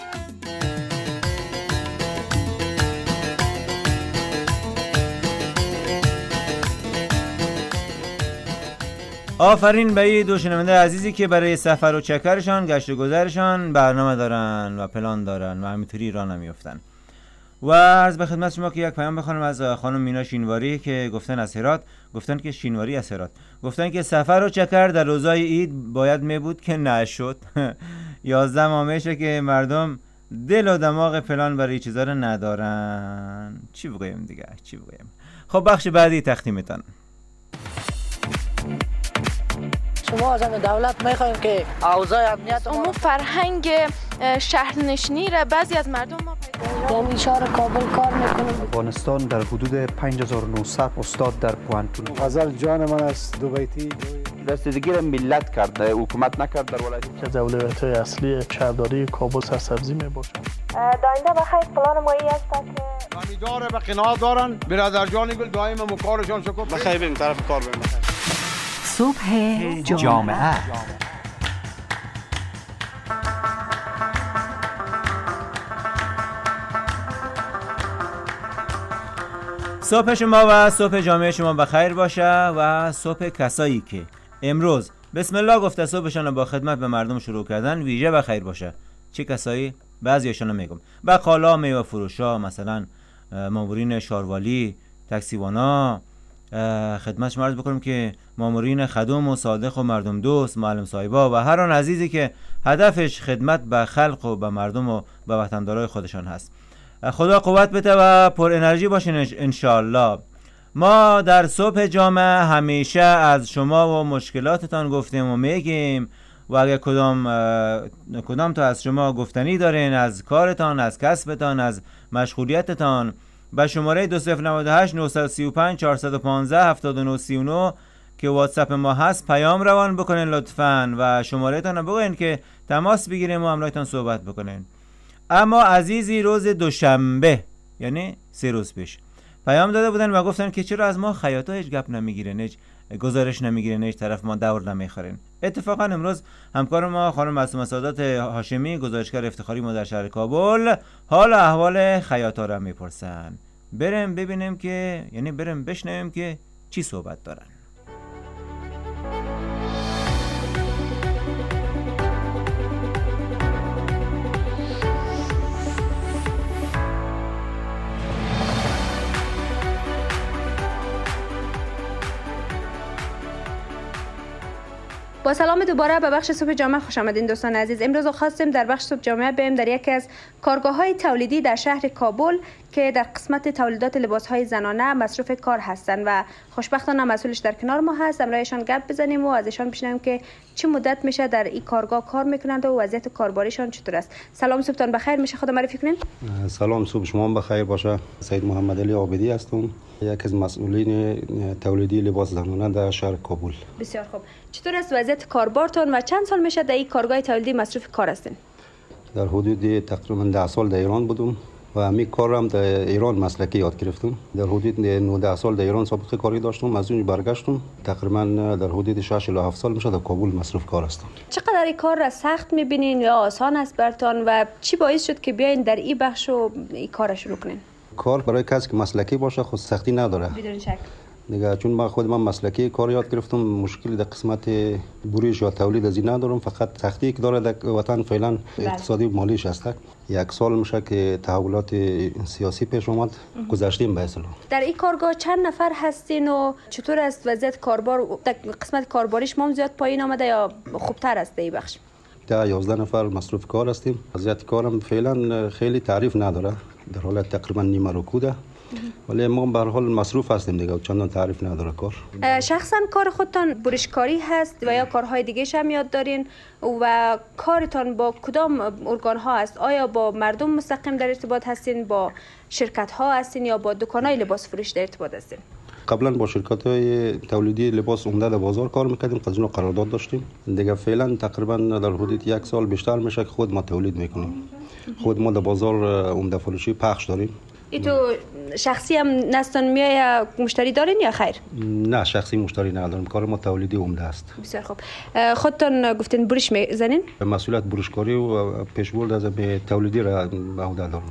آفرین به این دو شنونده عزیزی که برای سفر و چکرشان، گشت و گذرشان برنامه دارن و پلان دارن و همینطوری راه نمیافتن. و عرض به خدمت شما که یک پیام بخونم از خانم مینا شینواری که گفتن از هرات، گفتن که شینواری از هرات، گفتن که سفر و چکر در روزای عید باید می بود که نشد. یازده ماه میشه که مردم دل و دماغ پلان برای چیزا رو ندارن. چی بگویم دیگه، چی بگویم. خب بخش بعدی تقدیمتان. شما از دولت میخوایم که اوضاع امنیت اون فرهنگ شهرنشینی را بعضی از مردم ما پیدا یعنی شهر کابل کار میکنم. افغانستان در حدود پنج هزار و نهصد استاد در پوهنتون. غزل جان من است دو بیتی رسیدگی را ملت کرده، حکومت نکرد در ولایت. که اولویت اصلی شهرداری کابل سرسبزی می باشد. داینده بخیر پلان مایی است که امیدواره به قناعت دارن. برادر جان گل دائم مکارشان شکر. بخیر بریم طرف کار بریم. صبح جامعه. صبح شما و صبح جامعه شما بخیر باشه و صبح کسایی که امروز بسم الله گفته صبحشان با خدمت به مردم شروع کردن ویژه بخیر باشه. چه کسایی؟ بعضیاشون رو میگم. بقالا، میوه فروشا، مثلا مامورین شاروالی، تاکسیوانا، خدمت شما عرض بکنم که مامورین خدوم و صادق و مردم دوست، معلم صاحبا و هر آن عزیزی که هدفش خدمت به خلق و به مردم و به وطندارای خودشان هست. خدا قوت بده و پر انرژی باشین انشالله. ما در صبح جامعه همیشه از شما و مشکلاتتان گفتیم و میگیم و اگر کدام کدام تا از شما گفتنی دارین از کارتان، از کسبتان، از مشغولیتتان، به شماره دو صفر نود و هشت نه سه پنج چهارصد و پانزده هفتاد و نه سی و نه که واتساپ ما هست پیام روان بکنین لطفاً و شماره تان رو بگوین که تماس بگیریم و همراهتان صحبت بکنین. اما عزیزی روز دوشنبه یعنی سه روز پیش پیام داده بودن و گفتن که چرا از ما خیاطا هیچ گپ نمیگیرن، هیچ گزارش نمیگیرن، هیچ طرف ما دور نمیخورن. اتفاقا امروز همکار ما خانم معصومه سادات هاشمی، گزارشگر افتخاری ما در شهر کابل، حال احوال خیاطا را میپرسن. بریم ببینیم که یعنی بریم بشنویم که چی صحبت دارن. با سلام دوباره به بخش صبح جامعه خوش آمدین دوستان عزیز. امروز خواستیم در بخش صبح جامعه بریم در یکی از کارگاه‌های تولیدی در شهر کابل که در قسمت تولیدات لباس‌های زنانه مصروف کار هستند و خوشبختانه مسئولش در کنار ما هست. امروزشان گپ بزنیم و ازشان بشنویم که چه مدت میشه در این کارگاه کار میکنند و وضعیت کارباریشان چطور است. سلام، صبحتون بخیر. میشه خود معرفی کنین؟ سلام، صبح شما بخیر باشه. سید محمد علی عابدی هستم، یکی از مسئولین تولیدی لباس زنانه در شهر کابل. بسیار خوب. چطور است وضعیت کاربارتون و چند سال میشه در این کارگاه تولیدی مصروف کار هستین؟ در حدود تقریبا ده سال در ایران بودم و همین کارم در ایران مسلکی یاد گرفتم. در حدود نوزده سال در ایران سابقه کاری داشتم، از اون برگشتم. تقریبا در حدود شش الی هفت سال میشه در کابل مصروف کار هستم. چقدر این کار را سخت میبینین یا آسان است برتان و چی باعث شد که بیاین در این بخش و این کار شروع کنین؟ کار برای کسی که مسلکی باشه خود سختی نداره. بدون شک. دیگه چون من خود من مسلکی کار یاد گرفتم، مشکلی در قسمت بریش یا تولید از این ندارم، فقط سختی که داره در وطن فعلا اقتصادی و مالیش هست. یک سال میشه که تحولات سیاسی پیش اومد، گذشتیم به اصلا. در این کارگاه چند نفر هستین و چطور است وضعیت کاربار؟ در قسمت کارباریش ما زیاد پایین آمده یا خوبتر است در این بخش؟ تا یازده نفر مصروف کار هستیم. وضعیت کارم فعلا خیلی تعریف نداره، در حالت تقریبا نیمه رکوده، ولی ما به هر حال مصروف هستیم دیگه، چندان تعریف نداره کار. شخصا کار خودتان برشکاری هست و یا کارهای دیگه هم یاد دارین و کارتان با کدام ارگان ها است؟ آیا با مردم مستقیم در ارتباط هستین، با شرکت ها هستین یا با دکان‌های لباس فروش در ارتباط هستین؟ قبلا با شرکت های تولیدی لباس عمده در بازار کار میکردیم، از اونها قرارداد داشتیم. دیگه فعلا تقریبا در حدود یک سال بیشتر میشه که خود ما تولید میکنیم. خود ما در بازار عمده فروشی پخش داریم ای تو شخصی هم نستان میای یا مشتری دارین یا خیر؟ نه شخصی مشتری ندارم، کار ما تولیدی عمده است. بسیار خوب. خودتون گفتین بروش میزنین؟ مسئولیت بروشکاری و پیشبرد از به تولیدی را عهده دارم.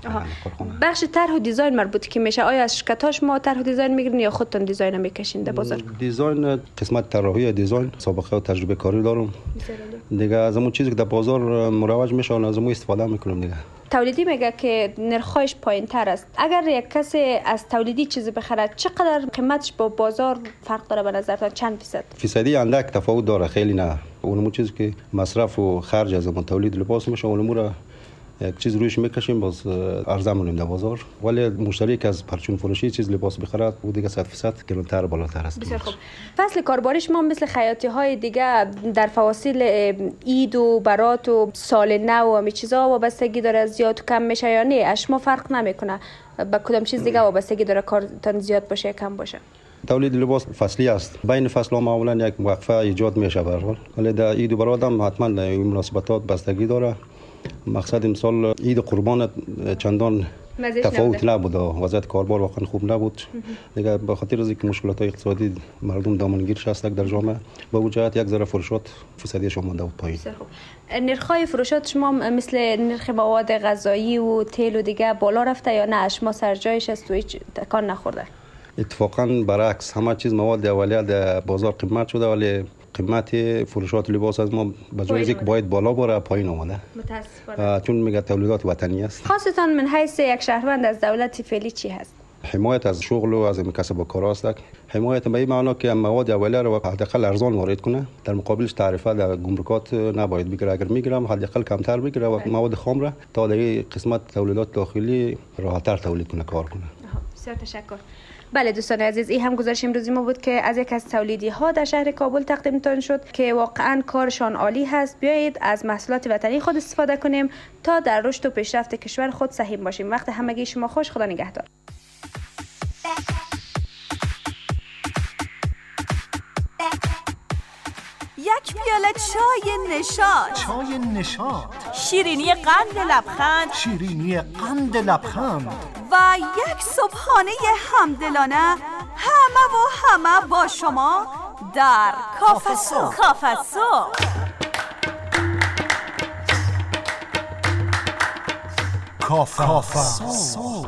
بخش طرح و دیزاین مربوط که میشه، آیا از شرکتاش ما طرح و دیزاین میگیرین یا خودتون دیزاین میکشین در بازار؟ دیزاین قسمت طراحی دیزاین سابقه و تجربه کاری دارم. دیگه از اون چیزی که در بازار مروج میشه از اون استفاده میکنم دیگه. تولیدی میگه که نرخش پایین تر است. اگر یک کسی از تولیدی چیزی بخره چقدر قیمتش با بازار فرق داره به نظرتان؟ چند فیصد؟ فیصدی اندک تفاوت داره، خیلی نه. اونمو چیزی که مصرف و خرج از اون تولید لباس میشه اونمو را یک چیز رویش میکشیم باز ارزان می‌کنیم در بازار، ولی مشتری که از پرچون فروشی چیز لباس بخره او دیگه صد درصد گرانتر بالاتر است. بسیار خوب. فصل کارباری شما مثل خیاطی های دیگه در فواصل عید و برات و سال نو و همین چیزا وابستگی داره، زیاد و کم میشه یا نه؟ شما فرق نمیکنه با کدام چیز دیگه وابستگی داره کارتون زیاد باشه یا کم باشه؟ تولید لباس فصلی است، بین فصل ها معمولا یک وقفه ایجاد میشه به هر حال، ولی در عید و برات هم حتما مناسبتات بستگی داره. مقصد امسال عید قربان چندان تفاوت نبود، وضعیت کاربار واقعا خوب نبود دیگه، به خاطر از اینکه مشکلات اقتصادی مردم دامنگیرش هست در جامعه، به وجهت یک ذره فروشات فیصدی شما مونده بود پایین. نرخ‌های فروشات شما مثل نرخ مواد غذایی و تیل و دیگه بالا رفته یا نه؟ شما سر جایش است و هیچ تکان نخورده؟ اتفاقا برعکس، همه چیز مواد اولیه در بازار قیمت شده ولی قیمت فروشات لباس از ما به جای اینکه باید بالا بره پایین اومده، متاسفانه، چون میگه تولیدات وطنی است. خاصتا من حیث یک شهروند از دولت فعلی چی هست؟ حمایت از شغل و از کسب و کار است. حمایت به این معنا که مواد اولیه رو حداقل ارزان وارد کنه، در مقابلش تعرفه در گمرکات نباید بگیره، اگر میگیرم حداقل کمتر بگیره و مواد خام را تا در قسمت تولیدات داخلی راحت‌تر تولید کنه، کار کنه. بسیار تشکر. بله دوستان عزیز، این هم گزارش امروزی ما بود که از یک از تولیدی ها در شهر کابل تقدیمتان شد که واقعا کارشان عالی هست. بیایید از محصولات وطنی خود استفاده کنیم تا در رشد و پیشرفت کشور خود سهیم باشیم. وقت همگی شما خوش، خدا نگهدار. یک پیاله چای نشاط، چای نشاط، شیرینی قند لبخند، شیرینی قند لبخند و یک صبحانه همدلانه، همه و همه با شما در کافه صبح. کافه صبح کافه صبح.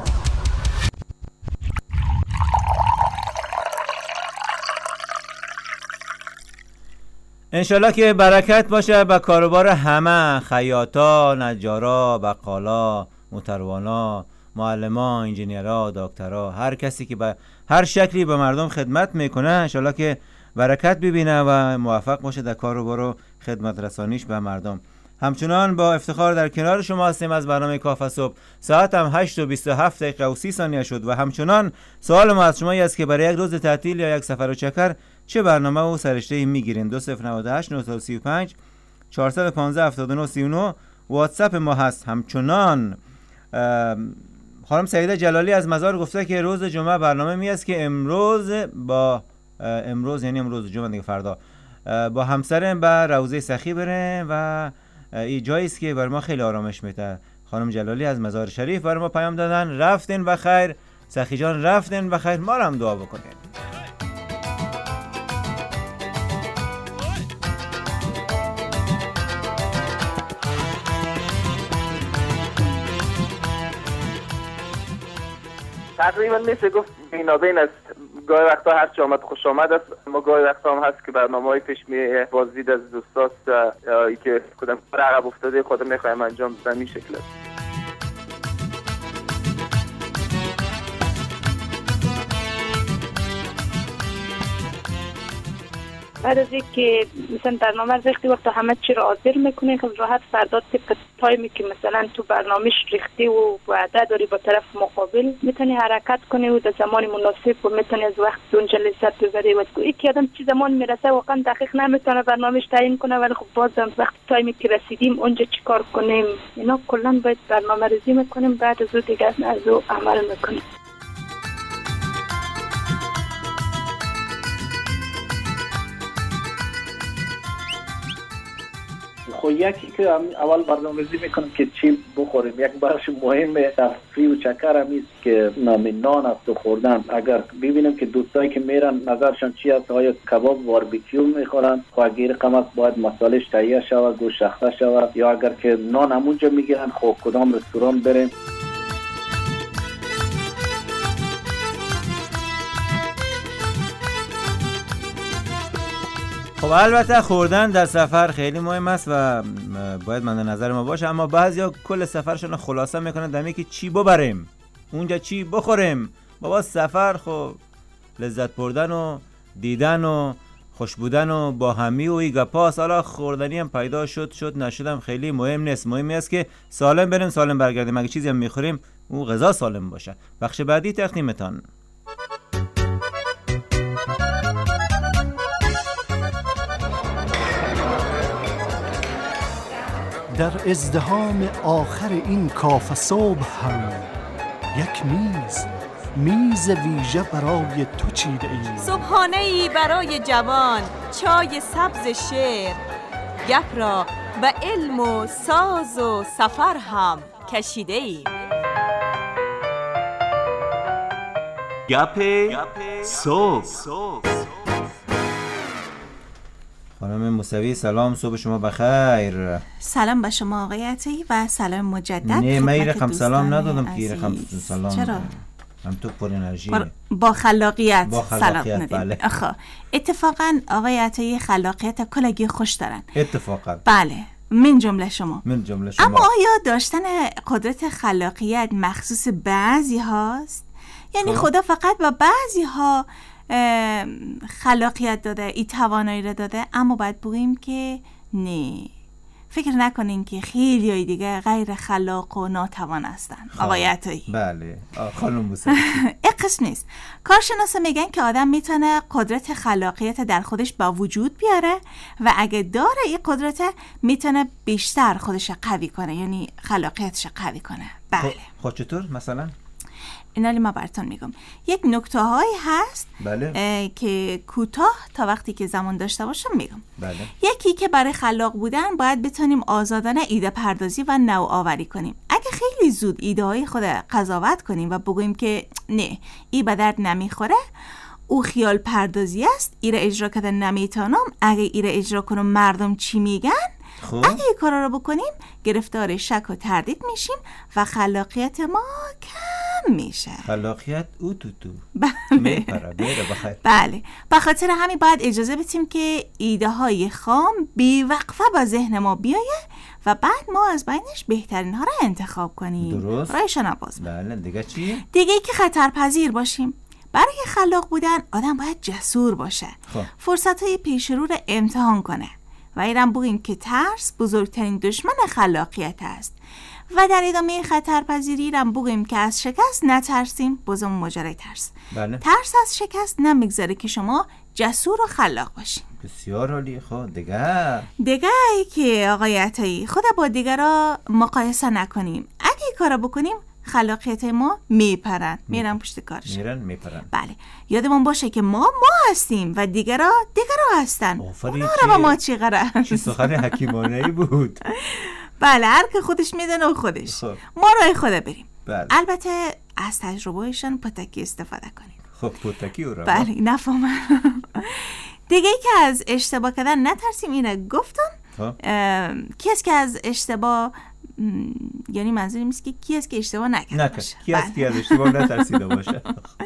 انشالله که برکت باشه به کاروبار همه، خیاطا، نجارا، بقالا، موتروانا، معلما، انجینیرها، دکترها، هر کسی که به هر شکلی به مردم خدمت میکنه انشالله که برکت ببینه و موفق باشه در کاروبار و خدمت رسانیش به مردم. همچنان با افتخار در کنار شما هستیم از برنامه کافه صبح. ساعت هم هشت و بیست و هفت دقیقه و سی ثانیه شد و همچنان سوال ما از شما است که برای یک روز تعطیل یا یک سفر و چکر چه برنامه و سرشته میگیرین؟ دو صفر نود و هشت نه سه پنج چهارصد و پانزده هفتاد و نه سی و نه واتساپ ما هست. همچنان خانم سعیده جلالی از مزار گفته که روز جمعه برنامه می است که امروز با امروز یعنی امروز جمعه دیگه فردا با همسرم به روضه سخی بریم و این جایی است که بر ما خیلی آرامش میده. خانم جلالی از مزار شریف بر ما پیام دادن رفتین بخیر، سخی جان رفتین بخیر، ما هم دعا بکنین. تقریبا میشه گفت بینابین است. گاهی وقتا هر چی آمد خوش آمد است، اما گاهی وقتا هم هست که برنامه‌های پیش میاد بازدید از دوستاست یا ای که کدام کار عقب افتاده خودم میخوایم انجام بدم. این شکل است. بعد از اینکه مثلا برنامه ریختی وقتا همه چی رو حاضر میکنه که راحت فردا طبق تایمی که مثلا تو برنامهش ریختی و وعده داری با طرف مقابل میتونی حرکت کنی و در زمان مناسب و میتونی از وقت اونجا لذت ببری. و یکی آدم چی زمان میرسه واقعا دقیق نمیتونه برنامهش تعیین کنه، ولی خب بازم وقت تایمی که رسیدیم اونجا چیکار کنیم اینا کلا باید برنامه ریزی میکنیم، بعد از اون دیگه از اون عمل میکنیم. خب یکی که اول برنامه‌ریزی میکنیم که چی بخوریم. یک بخش مهم تفریح و چکر هم است که نان است و خوردن. اگر ببینیم که دوستایی که میرن نظرشان چی است، آیا کباب باربیکیو میخورن، خب اگر رقم است باید مسالش تهیه شود، گوشت شخصه شود، یا اگر که نان همونجا میگیرن خب کدام رستوران بریم. خب البته خوردن در سفر خیلی مهم است و باید مد نظر ما باشه، اما بعضیا کل سفرشون خلاصه میکنن در اینکه چی ببریم اونجا، چی بخوریم. بابا سفر خب لذت بردن و دیدن و خوش بودن و با همی و ای گپاس. حالا خوردنی هم پیدا شد شد نشدم خیلی مهم نیست. مهمی است که سالم بریم سالم برگردیم. اگه چیزی هم میخوریم اون غذا سالم باشه. بخش بعدی تقدیمتان. در ازدحام آخر این کافه صبح هم یک میز میز ویژه برای تو چیده ایم. صبحانه ای برای جوان، چای سبز شعر، گپ را به علم و ساز و سفر هم کشیده ایم. گپ صبح. خانم موسوی سلام، صبح شما بخیر. سلام به شما آقای عطایی و سلام مجدد. نه من این رقم سلام ندادم که این رقم سلام. چرا؟ هم تو پر انرژی با خلاقیت, با خلاقیت سلام بله. آخه اتفاقا آقای عطایی خلاقیت کلگی خوش دارن. اتفاقا بله من جمله شما من جمله شما. اما آیا داشتن قدرت خلاقیت مخصوص بعضی هاست؟ یعنی خدا فقط با بعضی ها خلاقیت داده، این توانایی را داده، اما باید بگوییم که نه، فکر نکنین که خیلی های دیگه غیر خلاق و ناتوان هستن. آقای عطایی بله خانم موسوی اقص نیست. کارشناسا میگن که آدم میتونه قدرت خلاقیت در خودش با وجود بیاره و اگه داره این قدرت میتونه بیشتر خودش قوی کنه، یعنی خلاقیتش قوی کنه. بله خب چطور مثلا؟ اینا ما براتون میگم. یک نکته هایی هست بله. که کوتاه تا وقتی که زمان داشته باشم میگم. بله. یکی که برای خلاق بودن باید بتونیم آزادانه ایده پردازی و نوآوری کنیم. اگه خیلی زود ایده های خود قضاوت کنیم و بگوییم که نه این به درد نمیخوره، او خیال پردازی است، ایره اجرا کردن نمیتونم، اگه ایره اجرا کنم مردم چی میگن، خب. اگه این کارا رو بکنیم گرفتار شک و تردید میشیم و خلاقیت ما کم میشه. خلاقیت او تو تو بله میپره بیره بخیر. بله به خاطر همین باید اجازه بدیم که ایده های خام بی وقفه با ذهن ما بیایه و بعد ما از بینش بهترین ها رو انتخاب کنیم. درست. رایش نباز. بله دیگه چی؟ دیگه ای که خطرپذیر باشیم. برای خلاق بودن آدم باید جسور باشه. خب. فرصت های پیش رو رو امتحان کنه و ایران بگیم که ترس بزرگترین دشمن خلاقیت است و در ادامه خطرپذیری رم بگیم که از شکست نترسیم، بازم ماجرای ترس. بله. ترس از شکست نمیگذاره که شما جسور و خلاق باشین. بسیار عالی. خب دیگه دیگه ای که آقای عطایی خدا با دیگرا مقایسه نکنیم. اگه این کارا بکنیم خلاقیت ما میپرن، میرن پشت کارش. میرن میپرن. بله یادمون باشه که ما ما هستیم و دیگرا دیگرا هستن. اونا رو با ما چی قرار؟ چه سخن حکیمانه ای بود. بله هر که خودش میدونه و خودش. خب. ما راه خدا بریم. بله. البته از تجربهشان پتکی استفاده کنیم. خب پتکی او را. بله نفهمم. دیگه ای که از اشتباه کردن نترسیم، اینه گفتم. خب. کی است که از اشتباه م... یعنی منظورم است که کی است که اشتباه نکرده باشه. کی است که از اشتباه نترسیده باشه.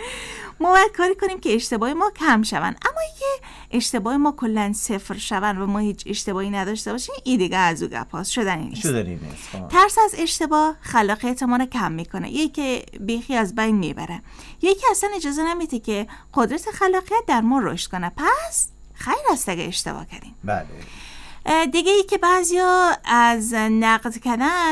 ما باید کاری کنیم که اشتباه ما کم شون، اما اینکه اشتباه ما کلا صفر شون و ما هیچ اشتباهی نداشته باشیم این دیگه از او گپاس شدنی نیست. شدنی نیست. ترس از اشتباه خلاقیت ما رو کم میکنه، یکی که بیخی از بین میبره، یکی اصلا اجازه نمیده که قدرت خلاقیت در ما رشد کنه. پس خیر است اگه اشتباه کردیم. بله. دیگه ای که بعضیا از نقد کردن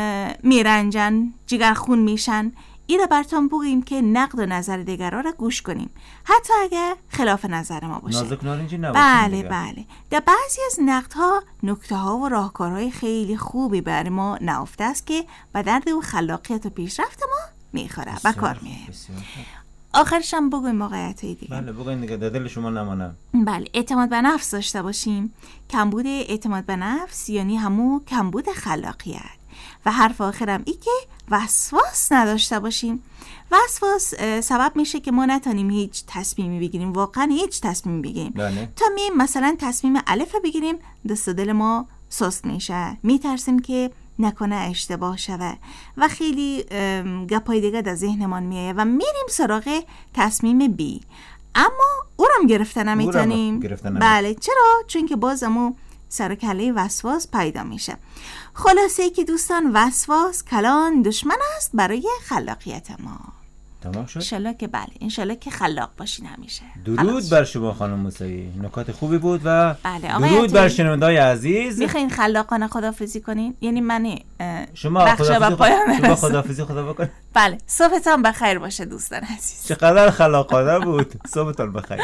میرنجن، جگر خون میشن، این رو براتون بگیم که نقد و نظر دیگران رو گوش کنیم حتی اگه خلاف نظر ما باشه. نازک نارنجی نباشیم. بله بله. در بعضی از نقدها نکته ها و راهکارهای خیلی خوبی برای ما نهفته است که به درد و خلاقیت و پیشرفت ما میخوره، به کار میاد. آخرش هم بگویم موقعیت‌های دیگه. بله بگوین دیگه، در دل شما نمانم. بله، اعتماد به نفس داشته باشیم. کمبود اعتماد به نفس یعنی همون کمبود خلاقیت. و حرف آخرم ای که وسواس نداشته باشیم. وسواس سبب میشه که ما نتونیم هیچ تصمیمی بگیریم، واقعا هیچ تصمیمی بگیریم. بله. تا میم مثلا تصمیم الف رو بگیریم دست و دل ما سست میشه، میترسیم که نکنه اشتباه شوه و خیلی گپای دیگه در ذهنمان میایه و میریم سراغ تصمیم بی، اما اونم گرفته نمیتونیم. بله، چرا؟ چون که بازمو سر کله وسواس پیدا میشه. خلاصه که دوستان، وسواس کلان دشمن است برای خلاقیت ما. تمام شد؟ انشالله که بله، انشالله که خلاق باشین همیشه. درود بر شما خانم موسوی، نکات خوبی بود و بله. درود بر شنونده‌های عزیز. میخواین خلاقانه خداحافظی کنین؟ یعنی من شما خداحافظی شما خداحافظی خدا بکنید. بله، صبحتون بخیر باشه دوستان عزیز. چقدر خلاقانه بود. صبحتون بخیر.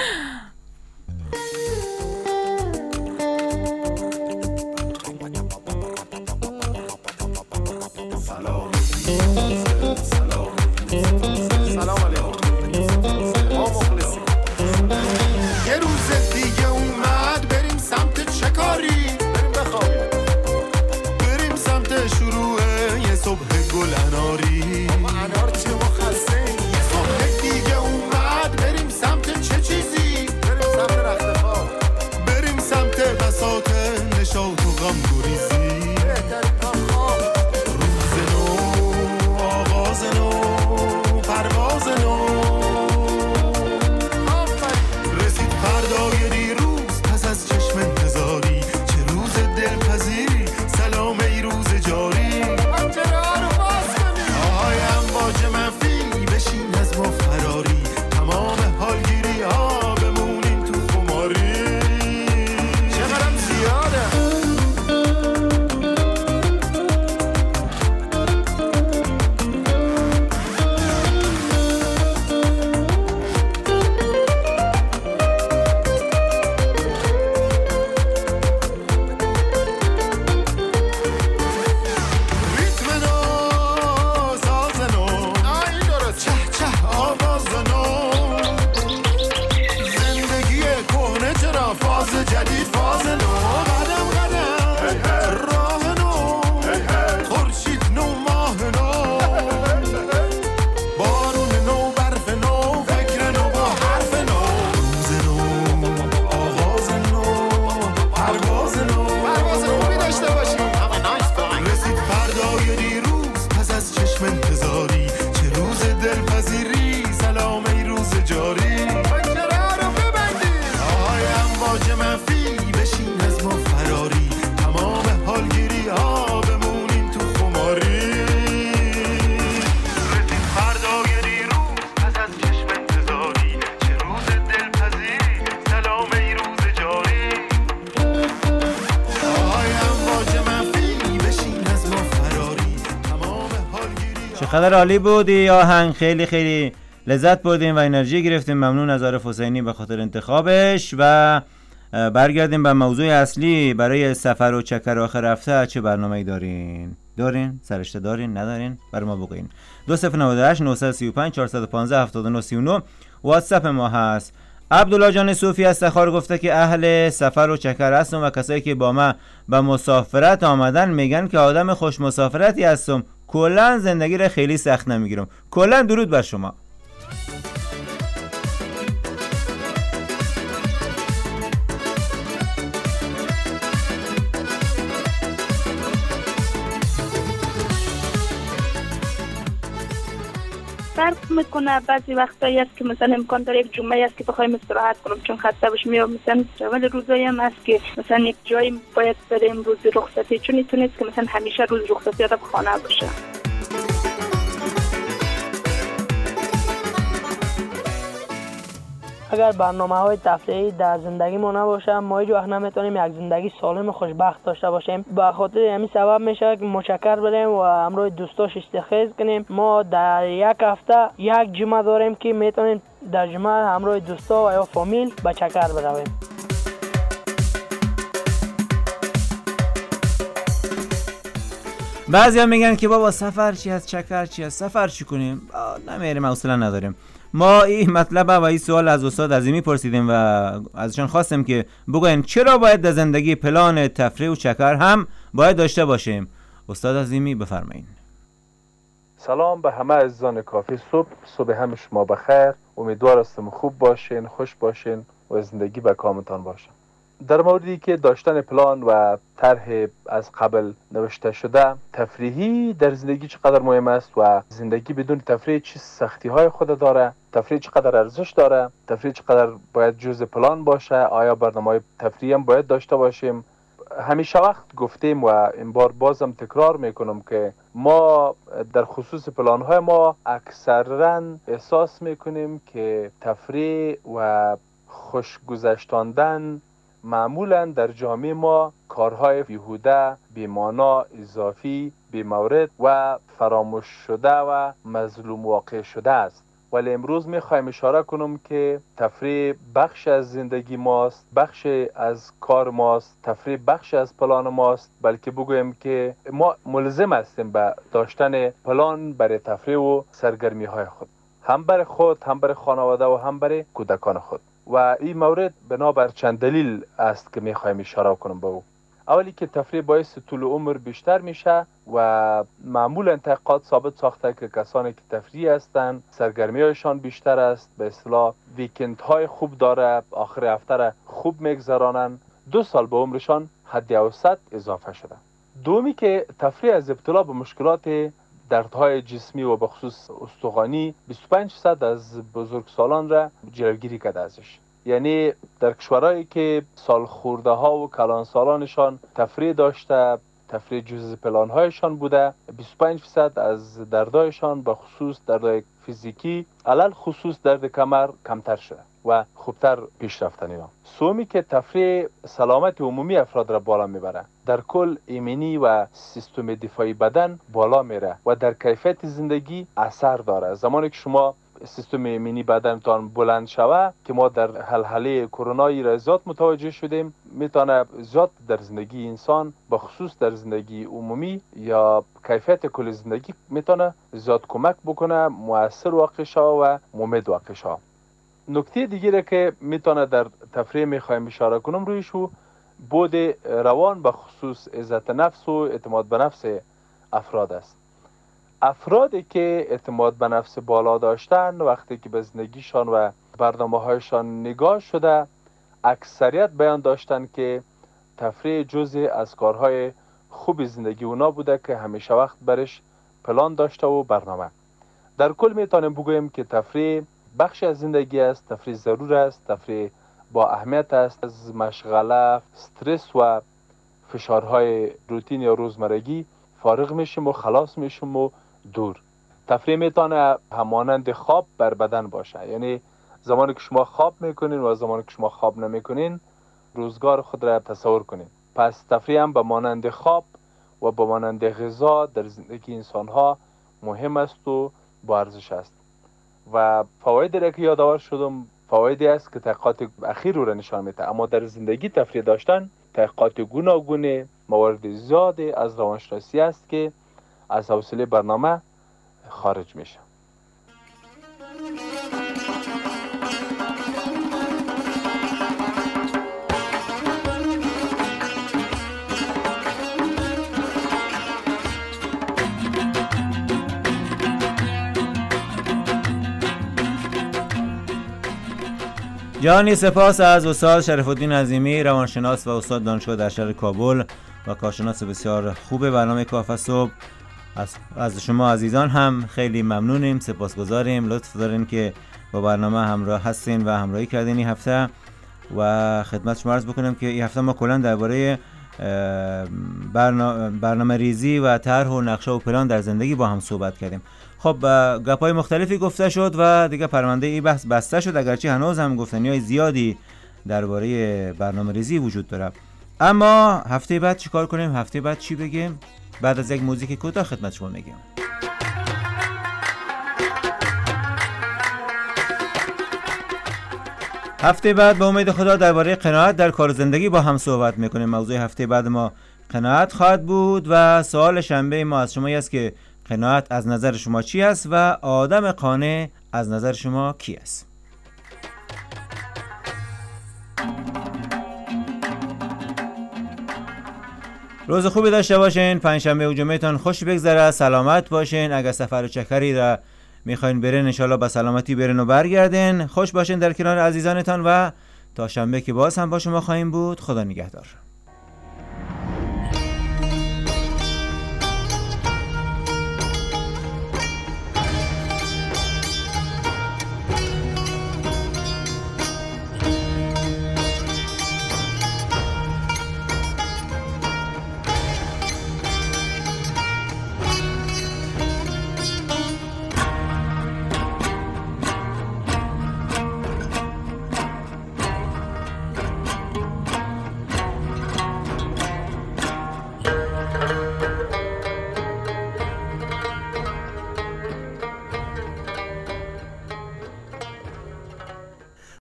چقدر عالی بود یا آهنگ، خیلی خیلی لذت بردیم و انرژی گرفتیم. ممنون از عارف حسینی به خاطر انتخابش و برگردیم به موضوع اصلی. برای سفر و چکر آخر هفته چه برنامه‌ای دارین؟ دارین؟ سرشته دارین؟ ندارین؟ برای ما بگوین. دو صفر نه هشت نه سه پنج چهار یک پنج هفت نه سه نه واتساپ ما هست. عبدالله جان صوفی از تخار گفته که اهل سفر و چکر هستم و کسایی که با ما به مسافرت آمدن میگن که آدم خوش مسافرتی هستم، کلا زندگی را خیلی سخت نمیگیرم. کلا درود بر شما. فرق میکنه. بعضی وقتایی است که مثلا امکان داره یک جمعه است که بخوایم استراحت کنیم چون خسته باشیم، یا مثلا ولی روزایی هم هست که مثلا یک جایی باید بریم روز رخصتی، چون اینطور نیست که مثلا همیشه روز رخصتی آدم خانه باشه. اگر برنامه های تفریحی در زندگی ما نباشه، ما هیچ وقت نمیتونیم یک زندگی سالم و خوشبخت داشته باشیم. به خاطر همین سبب میشه که مشکر بریم و امروز دوستاش استخیز کنیم. ما در یک هفته یک جمعه داریم که میتونیم در جمعه همراه دوستا و یا فامیل به چکر برویم. بعضی هم میگن که بابا سفر چی هست، چکر چی هست، سفر چی کنیم؟ نمیریم، حوصله نداریم. ما این مطلب و این سوال از استاد عظیمی پرسیدیم و ازشان خواستیم که بگوین چرا باید در زندگی پلان تفریح و چکر هم باید داشته باشیم. استاد عظیمی بفرمایید. سلام به همه عزیزان کافی صبح. صبح همه شما بخیر. امیدوار هستم خوب باشین، خوش باشین و زندگی به کامتان باشه. در موردی که داشتن پلان و طرح از قبل نوشته شده، تفریحی در زندگی چقدر مهم است و زندگی بدون تفریح چه سختی های خود داره، تفریح چقدر ارزش داره، تفریح چقدر باید جزء پلان باشه، آیا برنامه تفریحی هم باید داشته باشیم. همیشه وقت گفتیم و این بار بازم تکرار میکنم که ما در خصوص پلان های ما اکثرا احساس میکنیم که تفریح و خوش گذشتاندن معمولا در جامعه ما کارهای بیهوده، بی‌معنا، اضافی، بی‌مورد و فراموش شده و مظلوم واقع شده است. ولی امروز میخوایم اشاره کنم که تفریح بخش از زندگی ماست، بخش از کار ماست، تفریح بخش از پلان ماست، بلکه بگویم که ما ملزم هستیم به داشتن پلان برای تفریح و سرگرمی های خود، هم برای خود، هم برای خانواده و هم برای کودکان خود. و این مورد بنابر چند دلیل است که میخوایم اشاره کنم به او. اولی که تفریح باعث طول عمر بیشتر میشه و معمولا تحقیقات ثابت ساخته که کسانی که تفریحی هستند سرگرمی‌هایشان بیشتر است، به اصطلاح ویکندهای خوب داره، آخر هفته را خوب میگذرانند، دو سال به عمرشان حد اوسط اضافه شده. دومی که تفریح از ابتلا به مشکلات دردهای جسمی و به خصوص استخوانی بیست و پنج درصد از بزرگسالان را جلوگیری کرده ازش. یعنی در کشورهایی که سال خورده ها و کلان سالانشان تفریح داشته، تفریح جزء پلان هایشان بوده، بیست و پنج درصد از دردهایشان به خصوص دردهای فیزیکی، علل خصوص درد کمر کمتر شده و خوبتر پیش رفتن اینا. سومی که تفریح سلامت عمومی افراد را بالا میبره، در کل ایمنی و سیستم دفاعی بدن بالا میره و در کیفیت زندگی اثر داره. زمانی که شما سیستم ایمنی بدنتان بلند شوه که ما در حلحله کرونایی را زیاد متوجه شدیم، میتونه زیاد در زندگی انسان به خصوص در زندگی عمومی یا کیفیت کل زندگی میتونه زیاد کمک بکنه، مؤثر واقع شوه و مفید واقع شوه. نکته دیگه که میتونه در تفریح میخوایم اشاره کنم روی شو بود روان به خصوص عزت نفس و اعتماد به نفس افراد است. افرادی که اعتماد به نفس بالا داشتن وقتی که به زندگیشان و برنامه هایشان نگاه شده، اکثریت بیان داشتن که تفریح جزء از کارهای خوب زندگی اونا بوده که همیشه وقت برش پلان داشته و برنامه. در کل میتونیم بگوییم که تفریح بخش از زندگی است، تفریح ضرور است، تفریح با اهمیت است. از مشغله، استرس و فشارهای روتین یا روزمرگی فارغ میشیم و خلاص میشیم و دور. تفریح میتونه همانند خواب بر بدن باشه، یعنی زمانی که شما خواب میکنین و زمانی که شما خواب نمیکنین روزگار خود را تصور کنین. پس تفریح هم به مانند خواب و به مانند غذا در زندگی انسان ها مهم است و با ارزش است. و فوایدی را که یادآور شدم فوایدی است که تحقیقات اخیر رو نشان میده، اما در زندگی تفریح داشتن تحقیقات گوناگون موارد زیادی از روانشناسی است که از حوصله برنامه خارج میشه. جانی سپاس از استاد شریف الدین عظیمی، روانشناس و استاد دانشگاه در شهر کابل و کارشناس بسیار خوب برنامه کافه صبح. از, از شما عزیزان هم خیلی ممنونیم، سپاسگزاریم، لطف دارین که با برنامه همراه هستین و همراهی کردین این هفته. و خدمت شما عرض بکنم که این هفته ما کلا درباره برنامه, برنامه ریزی و طرح و نقشه و پلان در زندگی با هم صحبت کردیم. خب گپ‌های مختلفی گفته شد و دیگه پرونده ای بحث بسته شد، اگرچه هنوز هم گفتنی‌های زیادی درباره برنامه ریزی وجود داره. اما هفته بعد چیکار کنیم؟ هفته بعد چی بگیم؟ بعد از یک موزیک کوتاه خدمت شما میگم. هفته بعد به امید خدا درباره قناعت در کار زندگی با هم صحبت میکنیم. موضوع هفته بعد ما قناعت خواهد بود و سوال شنبه ما از شما است که قناعت از نظر شما چی است و آدم قانع از نظر شما کی است؟ روز خوبی داشته باشین. پنجشنبه و جمعهتان خوش بگذره، سلامت باشین. اگر سفر و چکری را میخواین برین انشالله با سلامتی برین و برگردین. خوش باشین در کنار عزیزانتان و تا شنبه که باز هم با شما خواهیم بود. خدا نگهدار.